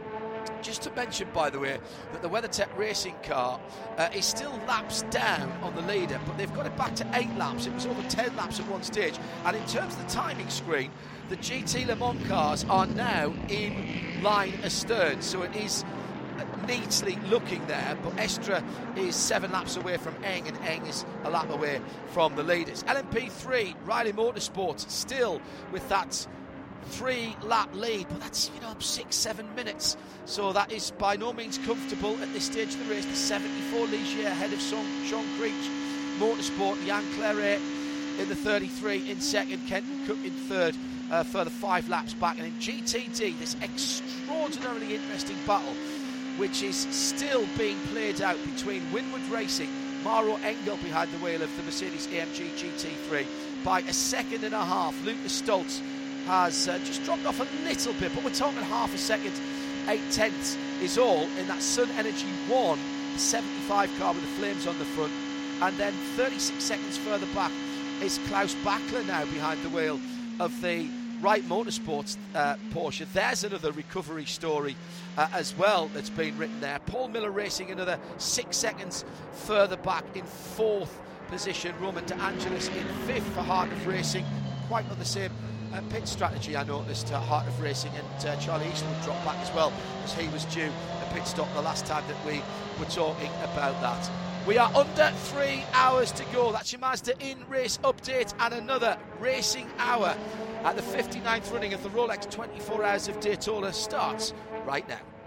Just to mention, by the way, that the WeatherTech racing car uh, is still laps down on the leader, but they've got it back to eight laps. It was over ten laps at one stage. And in terms of the timing screen, the G T Le Mans cars are now in line astern, so it is neatly looking there, but Estre is seven laps away from Eng, and Eng is a lap away from the leaders. L M P three, Riley Motorsports, still with that three lap lead, but that's, you know, six, seven minutes, so that is by no means comfortable at this stage of the race. The seventy-four Ligier ahead of Sean, Sean Creech Motorsport, Jan Claret in the thirty-three in second, Kenton Cook in third, uh, further five laps back. And in G T D, this extraordinarily interesting battle which is still being played out between Winward Racing, Maro Engel behind the wheel of the Mercedes A M G G T three by a second and a half. Lucas Stoltz has uh, just dropped off a little bit, but we're talking half a second. Eight tenths is all in that Sun Energy one, the seventy-five car with the flames on the front. And then thirty-six seconds further back is Klaus Bachler now behind the wheel of the Wright Motorsports uh, Porsche. There's another recovery story uh, as well that's been written there. Paul Miller Racing another six seconds further back in fourth position. Roman De Angelis in fifth for Heart of Racing. Quite on the same uh, pit strategy, I noticed, uh, Heart of Racing, and uh, Charlie Eastwood dropped back as well, as he was due a pit stop the last time that we were talking about that. We are under three hours to go. That's your Mazda in-race update, and another racing hour at the fifty-ninth running of the Rolex twenty-four Hours of Daytona starts right now.